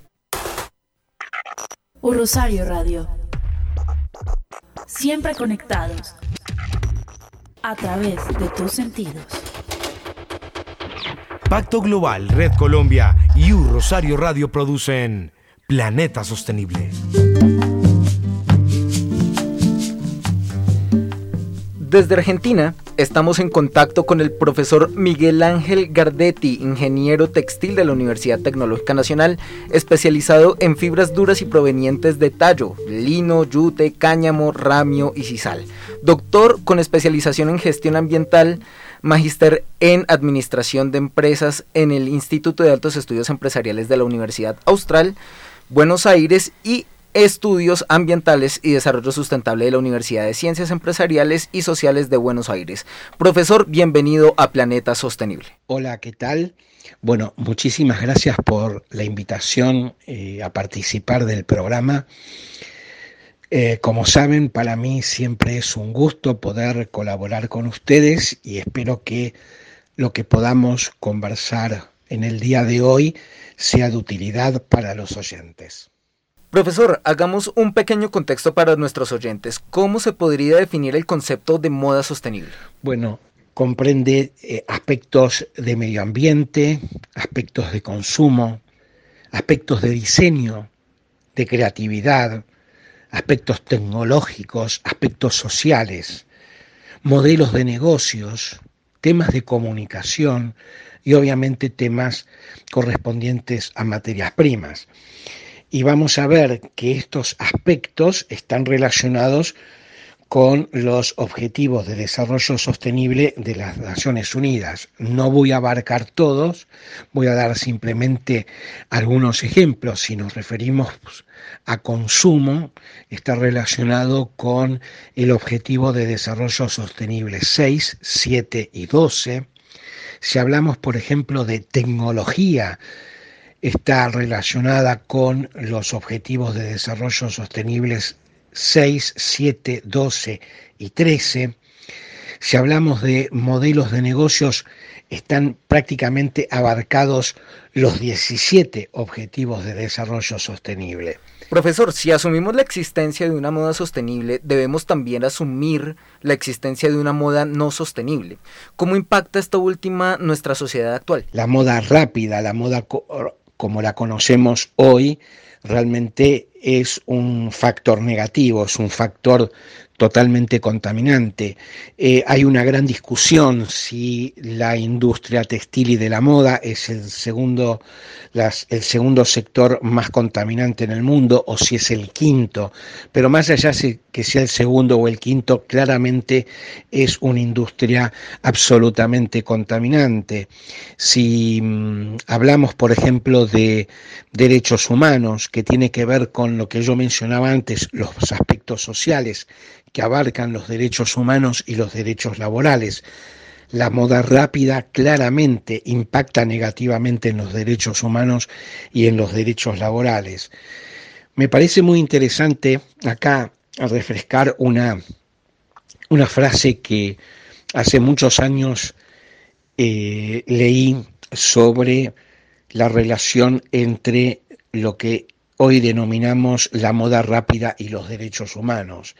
Un Rosario Radio. Siempre conectados a través de tus sentidos. Pacto Global, Red Colombia y U Rosario Radio producen Planeta Sostenible. Desde Argentina estamos en contacto con el profesor Miguel Ángel Gardetti, ingeniero textil de la Universidad Tecnológica Nacional, especializado en fibras duras y provenientes de tallo, lino, yute, cáñamo, ramio y sisal. Doctor con especialización en gestión ambiental, magíster en Administración de Empresas en el Instituto de Altos Estudios Empresariales de la Universidad Austral, Buenos Aires, y Estudios Ambientales y Desarrollo Sustentable de la Universidad de Ciencias Empresariales y Sociales de Buenos Aires. Profesor, bienvenido a Planeta Sostenible. Hola, ¿qué tal? Bueno, muchísimas gracias por la invitación eh, a participar del programa. Eh, como saben, para mí siempre es un gusto poder colaborar con ustedes y espero que lo que podamos conversar en el día de hoy sea de utilidad para los oyentes. Profesor, hagamos un pequeño contexto para nuestros oyentes. ¿Cómo se podría definir el concepto de moda sostenible? Bueno, comprende eh, aspectos de medio ambiente, aspectos de consumo, aspectos de diseño, de creatividad, aspectos tecnológicos, aspectos sociales, modelos de negocios, temas de comunicación y obviamente temas correspondientes a materias primas. Y vamos a ver que estos aspectos están relacionados con los Objetivos de Desarrollo Sostenible de las Naciones Unidas. No voy a abarcar todos, voy a dar simplemente algunos ejemplos. Si nos referimos a consumo, está relacionado con el Objetivo de Desarrollo Sostenible seis, siete y doce. Si hablamos, por ejemplo, de tecnología, está relacionada con los Objetivos de Desarrollo Sostenibles seis, siete, doce y trece. Si hablamos de modelos de negocios, están prácticamente abarcados los diecisiete Objetivos de Desarrollo Sostenible. Profesor, si asumimos la existencia de una moda sostenible, debemos también asumir la existencia de una moda no sostenible. ¿Cómo impacta esta última nuestra sociedad actual? La moda rápida, la moda co- como la conocemos hoy, realmente es un factor negativo, es un factor totalmente contaminante. Eh, hay una gran discusión si la industria textil y de la moda es el segundo, las, el segundo sector más contaminante en el mundo o si es el quinto, pero más allá de que sea el segundo o el quinto, claramente es una industria absolutamente contaminante. Si mmm, hablamos, por ejemplo, de derechos humanos, que tiene que ver con lo que yo mencionaba antes, los aspectos sociales, que abarcan los derechos humanos y los derechos laborales. La moda rápida claramente impacta negativamente en los derechos humanos y en los derechos laborales. Me parece muy interesante acá refrescar una, una frase que hace muchos años eh, leí sobre la relación entre lo que hoy denominamos la moda rápida y los derechos humanos.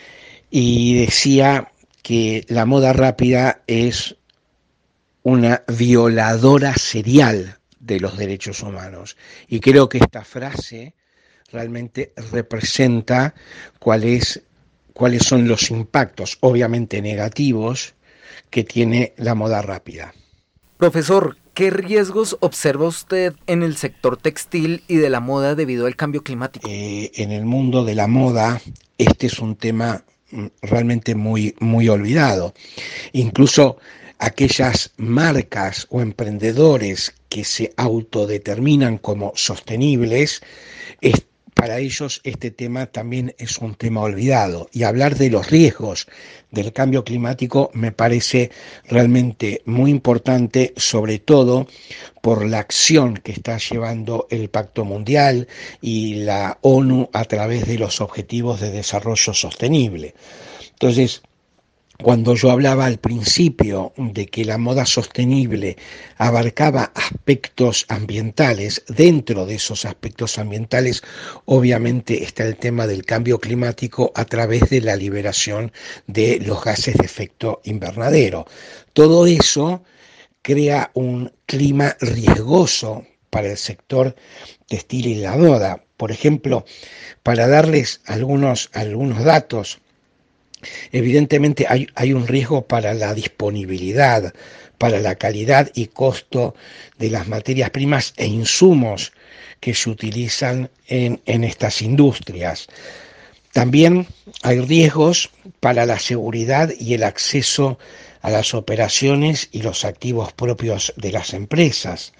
Y decía que la moda rápida es una violadora serial de los derechos humanos. Y creo que esta frase realmente representa cuál es, cuáles son los impactos, obviamente negativos, que tiene la moda rápida. Profesor, ¿qué riesgos observa usted en el sector textil y de la moda debido al cambio climático? Eh, en el mundo de la moda, este es un tema realmente muy, muy olvidado. Incluso aquellas marcas o emprendedores que se autodeterminan como sostenibles, es, para ellos este tema también es un tema olvidado. Y hablar de los riesgos del cambio climático me parece realmente muy importante, sobre todo por la acción que está llevando el Pacto Mundial y la ONU a través de los Objetivos de Desarrollo Sostenible. Entonces, cuando yo hablaba al principio de que la moda sostenible abarcaba aspectos ambientales, dentro de esos aspectos ambientales obviamente está el tema del cambio climático a través de la liberación de los gases de efecto invernadero. Todo eso crea un clima riesgoso para el sector textil y la moda. Por ejemplo, para darles algunos, algunos datos, evidentemente hay, hay un riesgo para la disponibilidad, para la calidad y costo de las materias primas e insumos que se utilizan en, en estas industrias. También hay riesgos para la seguridad y el acceso a las operaciones y los activos propios de las empresas.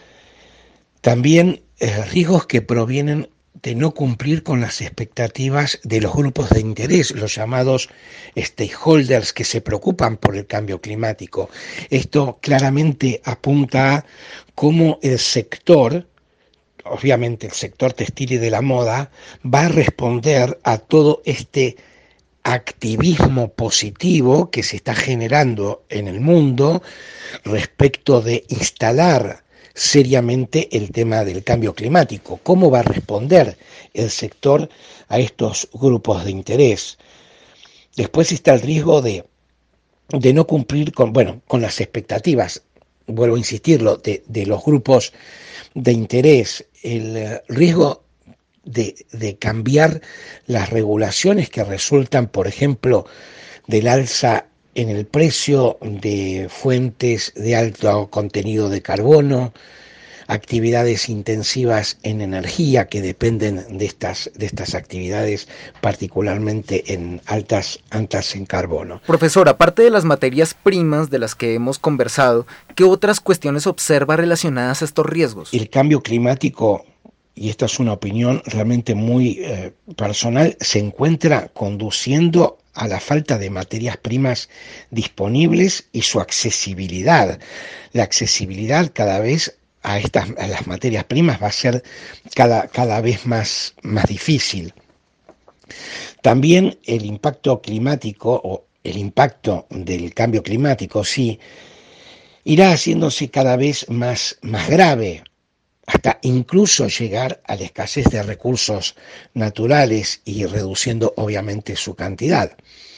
También eh, riesgos que provienen de no cumplir con las expectativas de los grupos de interés, los llamados stakeholders que se preocupan por el cambio climático. Esto claramente apunta a cómo el sector, obviamente el sector textil y de la moda, va a responder a todo este activismo positivo que se está generando en el mundo respecto de instalar seriamente el tema del cambio climático. ¿Cómo va a responder el sector a estos grupos de interés? Después está el riesgo de, de no cumplir con, bueno, con las expectativas, vuelvo a insistirlo, de, de los grupos de interés, el riesgo de, de cambiar las regulaciones que resultan, por ejemplo, del alza en el precio de fuentes de alto contenido de carbono. actividades intensivas en energía que dependen de estas, de estas actividades, particularmente en altas, altas en carbono. Profesor, aparte de las materias primas de las que hemos conversado, ¿qué otras cuestiones observa relacionadas a estos riesgos? El cambio climático, y esta es una opinión realmente muy eh, personal, se encuentra conduciendo a la falta de materias primas disponibles y su accesibilidad. La accesibilidad cada vez a estas a las materias primas va a ser cada, cada vez más, más difícil. También el impacto climático o el impacto del cambio climático sí irá haciéndose cada vez más, más grave, hasta incluso llegar a la escasez de recursos naturales y reduciendo obviamente su cantidad.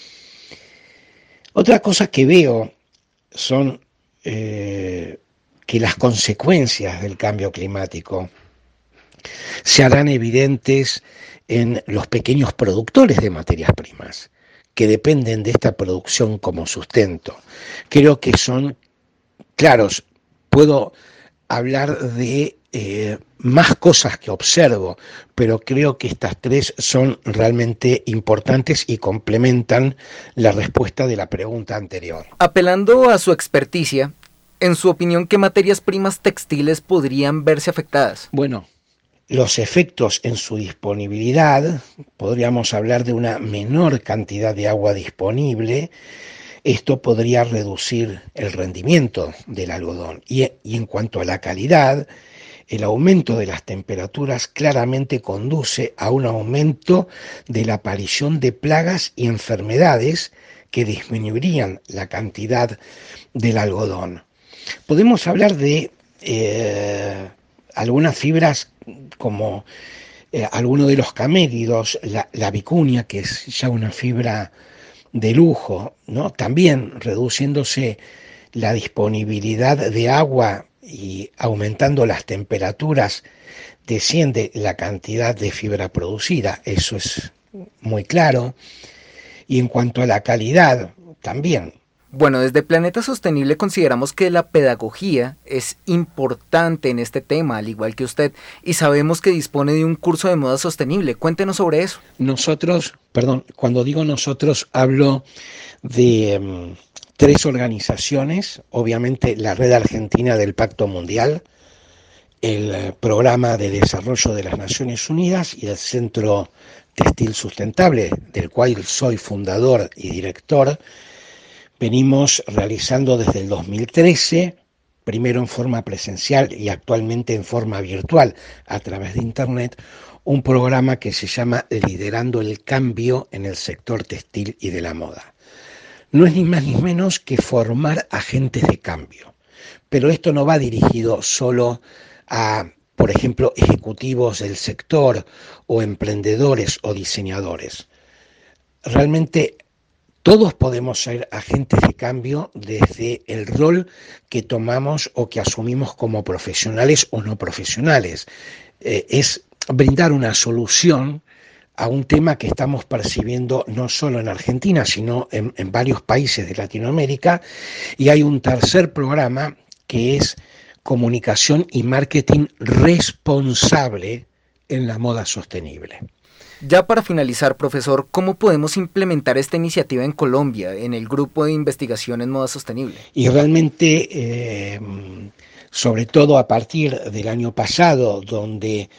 Otra cosa que veo son eh, que las consecuencias del cambio climático se harán evidentes en los pequeños productores de materias primas, que dependen de esta producción como sustento. Creo que son claros, puedo hablar de Eh, más cosas que observo, pero creo que estas tres son realmente importantes y complementan la respuesta de la pregunta anterior. Apelando a su experticia, en su opinión, ¿qué materias primas textiles podrían verse afectadas? Bueno, los efectos en su disponibilidad, podríamos hablar de una menor cantidad de agua disponible. Esto podría reducir el rendimiento del algodón. Y, y en cuanto a la calidad, el aumento de las temperaturas claramente conduce a un aumento de la aparición de plagas y enfermedades que disminuirían la cantidad del algodón. Podemos hablar de eh, algunas fibras como eh, alguno de los camélidos, la, la vicuña, que es ya una fibra de lujo, ¿no? También reduciéndose la disponibilidad de agua y aumentando las temperaturas, desciende la cantidad de fibra producida, eso es muy claro. Y en cuanto a la calidad, también. Bueno, desde Planeta Sostenible consideramos que la pedagogía es importante en este tema, al igual que usted, y sabemos que dispone de un curso de moda sostenible. Cuéntenos sobre eso. Nosotros, perdón, cuando digo nosotros hablo de um, tres organizaciones, obviamente la Red Argentina del Pacto Mundial, el Programa de Desarrollo de las Naciones Unidas y el Centro Textil Sustentable, del cual soy fundador y director. Venimos realizando desde el dos mil trece, primero en forma presencial y actualmente en forma virtual a través de internet, un programa que se llama Liderando el Cambio en el Sector Textil y de la Moda. No es ni más ni menos que formar agentes de cambio, pero esto no va dirigido solo a, por ejemplo, ejecutivos del sector o emprendedores o diseñadores. Realmente todos podemos ser agentes de cambio desde el rol que tomamos o que asumimos como profesionales o no profesionales. Eh, es brindar una solución a un tema que estamos percibiendo no solo en Argentina, sino en, en varios países de Latinoamérica. Y hay un tercer programa que es comunicación y marketing responsable en la moda sostenible. Ya para finalizar, profesor, ¿cómo podemos implementar esta iniciativa en Colombia, en el Grupo de Investigación en Moda Sostenible? Y realmente, eh, sobre todo a partir del año pasado, donde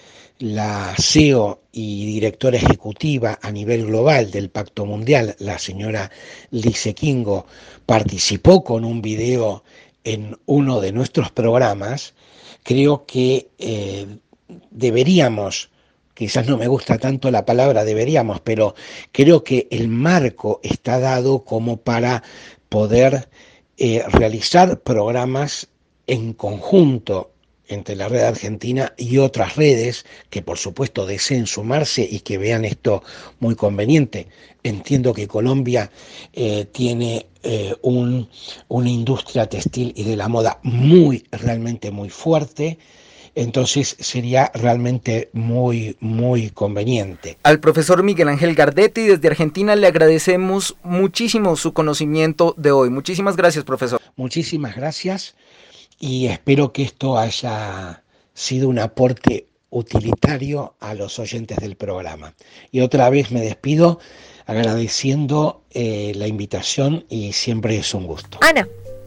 la C E O y directora ejecutiva a nivel global del Pacto Mundial, la señora Lise Kingo, participó con un video en uno de nuestros programas, creo que eh, deberíamos, quizás no me gusta tanto la palabra deberíamos, pero creo que el marco está dado como para poder eh, realizar programas en conjunto entre la Red Argentina y otras redes que por supuesto deseen sumarse y que vean esto muy conveniente. Entiendo que Colombia eh, tiene eh, un, una industria textil y de la moda muy, realmente muy fuerte. Entonces sería realmente muy, muy conveniente. Al profesor Miguel Ángel Gardetti desde Argentina le agradecemos muchísimo su conocimiento de hoy. Muchísimas gracias, profesor. Muchísimas gracias y espero que esto haya sido un aporte utilitario a los oyentes del programa. Y otra vez me despido agradeciendo eh, la invitación y siempre es un gusto. Ana,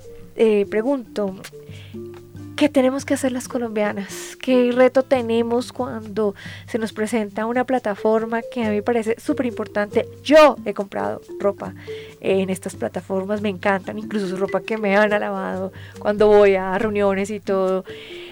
eh, pregunto, ¿qué tenemos que hacer las colombianas? ¿Qué reto tenemos cuando se nos presenta una plataforma que a mí me parece súper importante? Yo he comprado ropa en estas plataformas, me encantan, incluso su ropa que me han lavado cuando voy a reuniones y todo.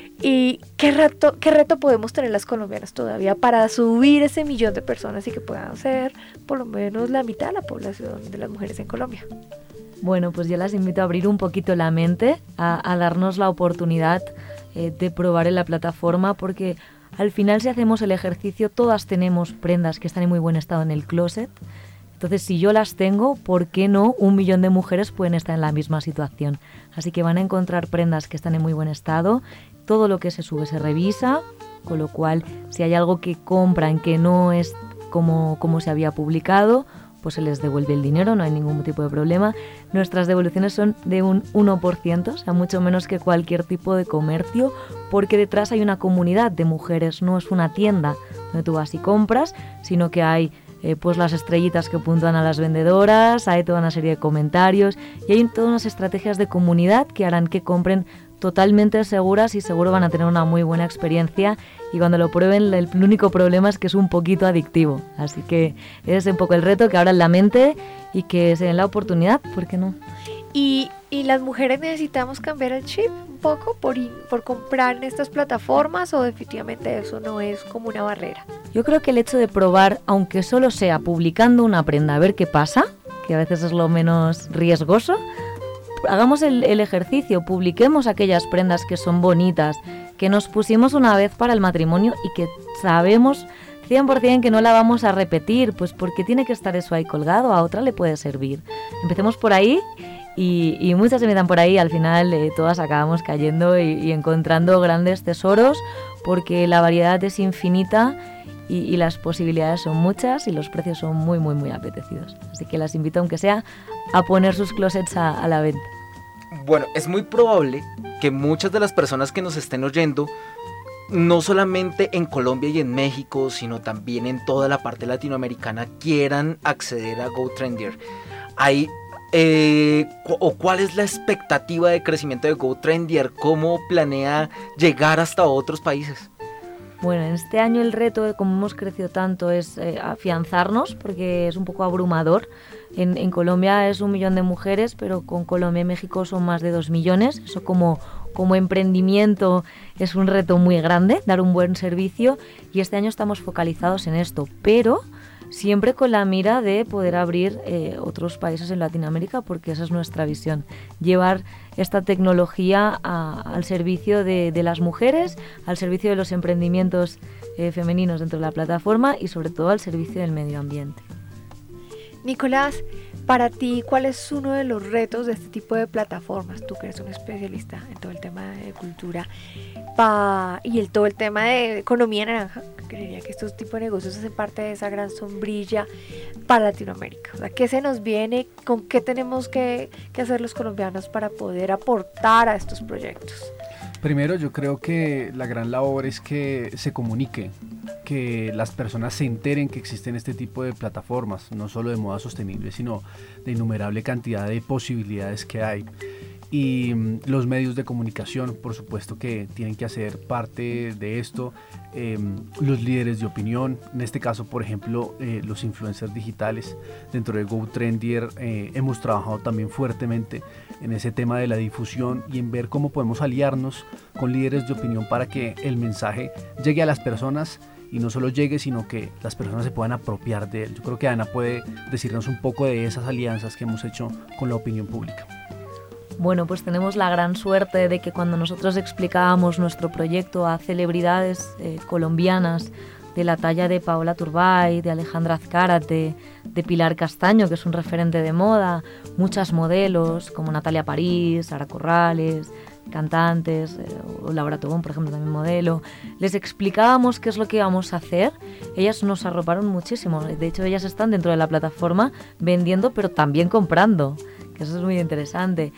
¿Y qué reto, qué reto podemos tener las colombianas todavía para subir ese millón de personas y que puedan ser por lo menos la mitad de la población de las mujeres en Colombia? Bueno, pues yo las invito a abrir un poquito la mente, a, a darnos la oportunidad eh, de probar en la plataforma, porque al final si hacemos el ejercicio todas tenemos prendas que están en muy buen estado en el closet. Entonces, si yo las tengo, ¿por qué no un millón de mujeres pueden estar en la misma situación? Así que van a encontrar prendas que están en muy buen estado. Todo lo que se sube se revisa, con lo cual si hay algo que compran que no es como, como se había publicado, pues se les devuelve el dinero, no hay ningún tipo de problema. Nuestras devoluciones son de un uno por ciento, o sea, mucho menos que cualquier tipo de comercio, porque detrás hay una comunidad de mujeres, no es una tienda donde tú vas y compras, sino que hay eh, pues las estrellitas que puntúan a las vendedoras, hay toda una serie de comentarios y hay todas unas estrategias de comunidad que harán que compren totalmente seguras y seguro van a tener una muy buena experiencia, y cuando lo prueben el único problema es que es un poquito adictivo, así que ese es un poco el reto, que abran la mente y que se den la oportunidad, ¿por qué no? Y, y las mujeres necesitamos cambiar el chip un poco por, por comprar en estas plataformas, o definitivamente eso no es como una barrera. Yo creo que el hecho de probar, aunque solo sea publicando una prenda a ver qué pasa, que a veces es lo menos riesgoso, hagamos el, el ejercicio, publiquemos aquellas prendas que son bonitas, que nos pusimos una vez para el matrimonio y que sabemos cien por ciento que no la vamos a repetir, pues porque tiene que estar eso ahí colgado, a otra le puede servir. Empecemos por ahí y, y muchas se metan por ahí, al final eh, todas acabamos cayendo y, y encontrando grandes tesoros, porque la variedad es infinita y, y las posibilidades son muchas y los precios son muy muy muy apetecidos. Así que las invito, aunque sea, a poner sus closets a, a la venta. Bueno, es muy probable que muchas de las personas que nos estén oyendo, no solamente en Colombia y en México, sino también en toda la parte latinoamericana, quieran acceder a GoTrendier. Hay, eh, cu- o ¿cuál es la expectativa de crecimiento de GoTrendier? ¿Cómo planea llegar hasta otros países? Bueno, en este año el reto, como hemos crecido tanto, es eh, afianzarnos, porque es un poco abrumador. En, en Colombia es un millón de mujeres, pero con Colombia y México son más de dos millones. Eso como, como emprendimiento es un reto muy grande, dar un buen servicio, y este año estamos focalizados en esto, pero siempre con la mira de poder abrir eh, otros países en Latinoamérica, porque esa es nuestra visión, llevar esta tecnología a, al servicio de, de las mujeres, al servicio de los emprendimientos eh, femeninos dentro de la plataforma y sobre todo al servicio del medio ambiente. Nicolás, para ti, ¿cuál es uno de los retos de este tipo de plataformas? Tú que eres un especialista en todo el tema de cultura pa, y el, todo el tema de economía naranja, creería que estos tipos de negocios hacen parte de esa gran sombrilla para Latinoamérica. O sea, ¿qué se nos viene? ¿Con qué tenemos que, que hacer los colombianos para poder aportar a estos proyectos? Primero, yo creo que la gran labor es que se comunique, que las personas se enteren que existen este tipo de plataformas, no solo de moda sostenible, sino de innumerable cantidad de posibilidades que hay. Y mm, los medios de comunicación, por supuesto, que tienen que hacer parte de esto, eh, los líderes de opinión, en este caso, por ejemplo, eh, los influencers digitales. Dentro de GoTrendier eh, hemos trabajado también fuertemente en ese tema de la difusión y en ver cómo podemos aliarnos con líderes de opinión para que el mensaje llegue a las personas, y no solo llegue, sino que las personas se puedan apropiar de él. Yo creo que Ana puede decirnos un poco de esas alianzas que hemos hecho con la opinión pública. Bueno, pues tenemos la gran suerte de que cuando nosotros explicábamos nuestro proyecto a celebridades eh, colombianas de la talla de Paola Turbay, de Alejandra Azcárate, de Pilar Castaño, que es un referente de moda, muchas modelos como Natalia París, Sara Corrales, cantantes, eh, o Laura Tobón, por ejemplo, también modelo, les explicábamos qué es lo que íbamos a hacer. Ellas nos arroparon muchísimo, de hecho ellas están dentro de la plataforma vendiendo pero también comprando, que eso es muy interesante.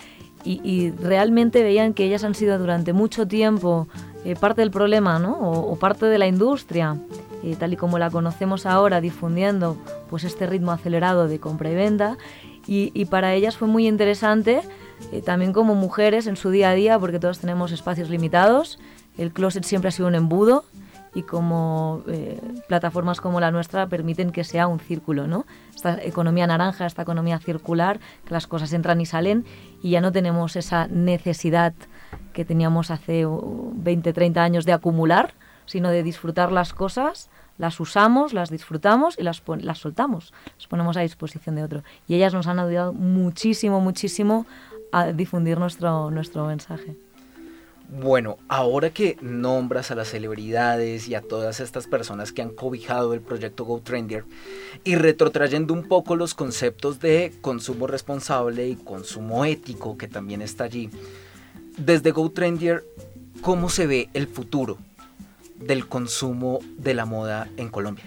y, y realmente veían que ellas han sido durante mucho tiempo eh, parte del problema, ¿no? o, o parte de la industria, eh, tal y como la conocemos ahora, difundiendo pues este ritmo acelerado de compra y venta, y, y para ellas fue muy interesante, eh, también como mujeres en su día a día, porque todos tenemos espacios limitados, el closet siempre ha sido un embudo, y como eh, plataformas como la nuestra permiten que sea un círculo, ¿no? Esta economía naranja, esta economía circular, que las cosas entran y salen y ya no tenemos esa necesidad que teníamos hace veinte, treinta años de acumular, sino de disfrutar las cosas, las usamos, las disfrutamos y las, pon- las soltamos, las ponemos a disposición de otro. Y ellas nos han ayudado muchísimo, muchísimo a difundir nuestro, nuestro mensaje. Bueno, ahora que nombras a las celebridades y a todas estas personas que han cobijado el proyecto GoTrendier y retrotrayendo un poco los conceptos de consumo responsable y consumo ético que también está allí, desde GoTrendier, ¿cómo se ve el futuro del consumo de la moda en Colombia?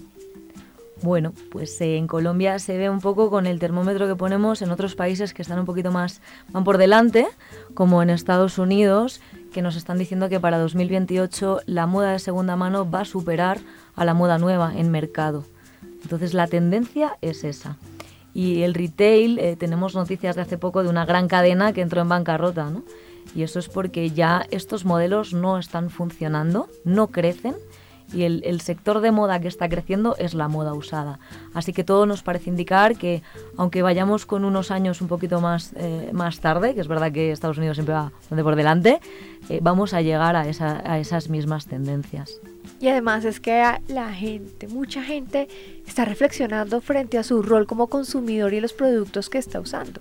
Bueno, pues eh, en Colombia se ve un poco con el termómetro que ponemos en otros países que están un poquito más, van por delante, como en Estados Unidos, que nos están diciendo que para dos mil veintiocho la moda de segunda mano va a superar a la moda nueva en mercado. Entonces la tendencia es esa. Y el retail, eh, tenemos noticias de hace poco de una gran cadena que entró en bancarrota, ¿no? Y eso es porque ya estos modelos no están funcionando, no crecen, y el, el sector de moda que está creciendo es la moda usada. Así que todo nos parece indicar que, aunque vayamos con unos años un poquito más, eh, más tarde, que es verdad que Estados Unidos siempre va donde por delante, eh, vamos a llegar a, esa, a esas mismas tendencias. Y además es que la gente, mucha gente está reflexionando frente a su rol como consumidor y los productos que está usando.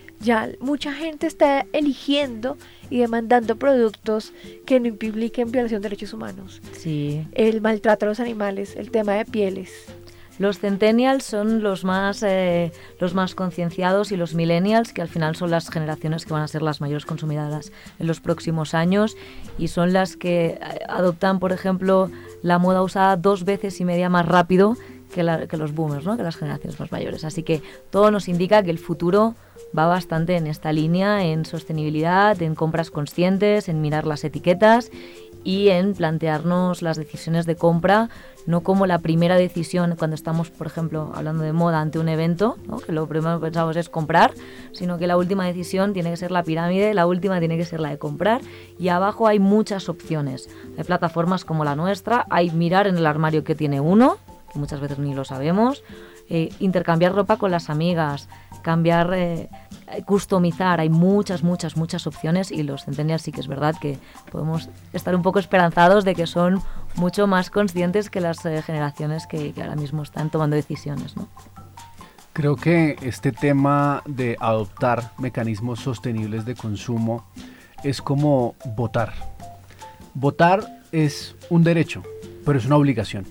Ya mucha gente está eligiendo y demandando productos que no impliquen violación de derechos humanos. Sí. El maltrato a los animales, el tema de pieles. Los centennials son los más, eh, los más concienciados y los millennials, que al final son las generaciones que van a ser las mayores consumidoras en los próximos años y son las que adoptan, por ejemplo, la moda usada dos veces y media más rápido que, la, que los boomers, ¿no? Que las generaciones más mayores. Así que todo nos indica que el futuro va bastante en esta línea, en sostenibilidad, en compras conscientes, en mirar las etiquetas y en plantearnos las decisiones de compra no como la primera decisión cuando estamos, por ejemplo, hablando de moda ante un evento, ¿no? Que lo primero que pensamos es comprar, sino que la última decisión tiene que ser la pirámide, la última tiene que ser la de comprar, y abajo hay muchas opciones. Hay plataformas como la nuestra, hay mirar en el armario que tiene uno, que muchas veces ni lo sabemos, eh, intercambiar ropa con las amigas, cambiar, eh, customizar, hay muchas, muchas, muchas opciones, y los centennials sí que es verdad que podemos estar un poco esperanzados de que son mucho más conscientes que las eh, generaciones que, que ahora mismo están tomando decisiones, ¿no? Creo que este tema de adoptar mecanismos sostenibles de consumo es como votar. Votar es un derecho, pero es una obligación.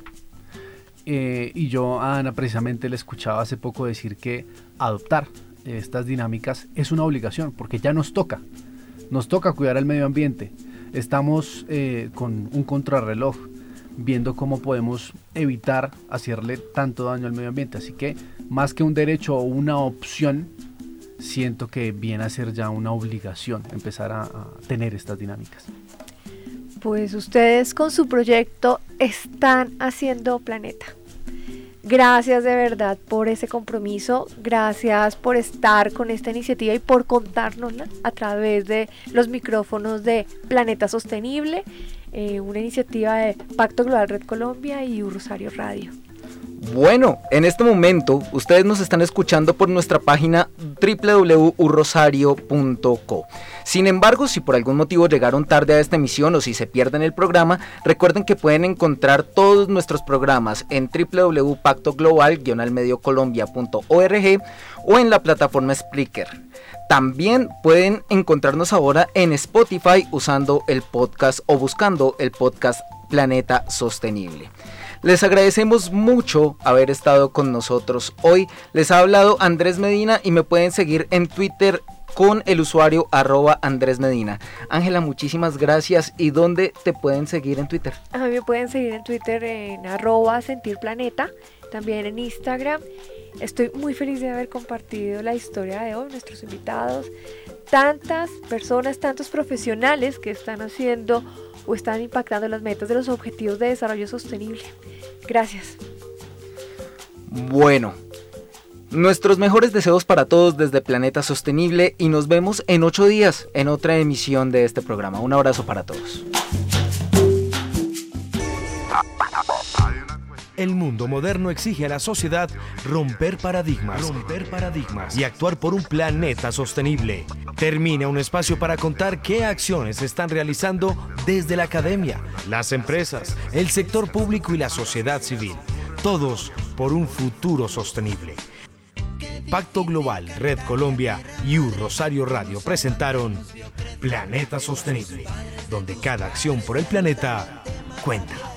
Eh, y yo a Ana precisamente le escuchaba hace poco decir que adoptar estas dinámicas es una obligación, porque ya nos toca, nos toca cuidar el medio ambiente. Estamos eh, con un contrarreloj, viendo cómo podemos evitar hacerle tanto daño al medio ambiente. Así que más que un derecho o una opción, siento que viene a ser ya una obligación empezar a, a tener estas dinámicas. Pues ustedes con su proyecto están haciendo planeta. Gracias de verdad por ese compromiso, gracias por estar con esta iniciativa y por contárnosla a través de los micrófonos de Planeta Sostenible, eh, una iniciativa de Pacto Global Red Colombia y U Rosario Radio. Bueno, en este momento ustedes nos están escuchando por nuestra página doble u doble u doble u punto u rosario punto co. Sin embargo, si por algún motivo llegaron tarde a esta emisión o si se pierden el programa, recuerden que pueden encontrar todos nuestros programas en doble u doble u doble u punto pacto global guion al medio colombia punto org o en la plataforma Spreaker. También pueden encontrarnos ahora en Spotify usando el podcast o buscando el podcast Planeta Sostenible. Les agradecemos mucho haber estado con nosotros hoy. Les ha hablado Andrés Medina y me pueden seguir en Twitter con el usuario arroba Andrés Medina. Ángela, muchísimas gracias. ¿Y dónde te pueden seguir en Twitter? A mí me pueden seguir en Twitter en arroba sentirplaneta, también en Instagram. Estoy muy feliz de haber compartido la historia de hoy, nuestros invitados, tantas personas, tantos profesionales que están haciendo o están impactando las metas de los Objetivos de Desarrollo Sostenible. Gracias. Bueno, nuestros mejores deseos para todos desde Planeta Sostenible y nos vemos en ocho días en otra emisión de este programa. Un abrazo para todos. El mundo moderno exige a la sociedad romper paradigmas, romper paradigmas y actuar por un planeta sostenible. Termina un espacio para contar qué acciones se están realizando desde la academia, las empresas, el sector público y la sociedad civil. Todos por un futuro sostenible. Pacto Global, Red Colombia y U Rosario Radio presentaron Planeta Sostenible, donde cada acción por el planeta cuenta.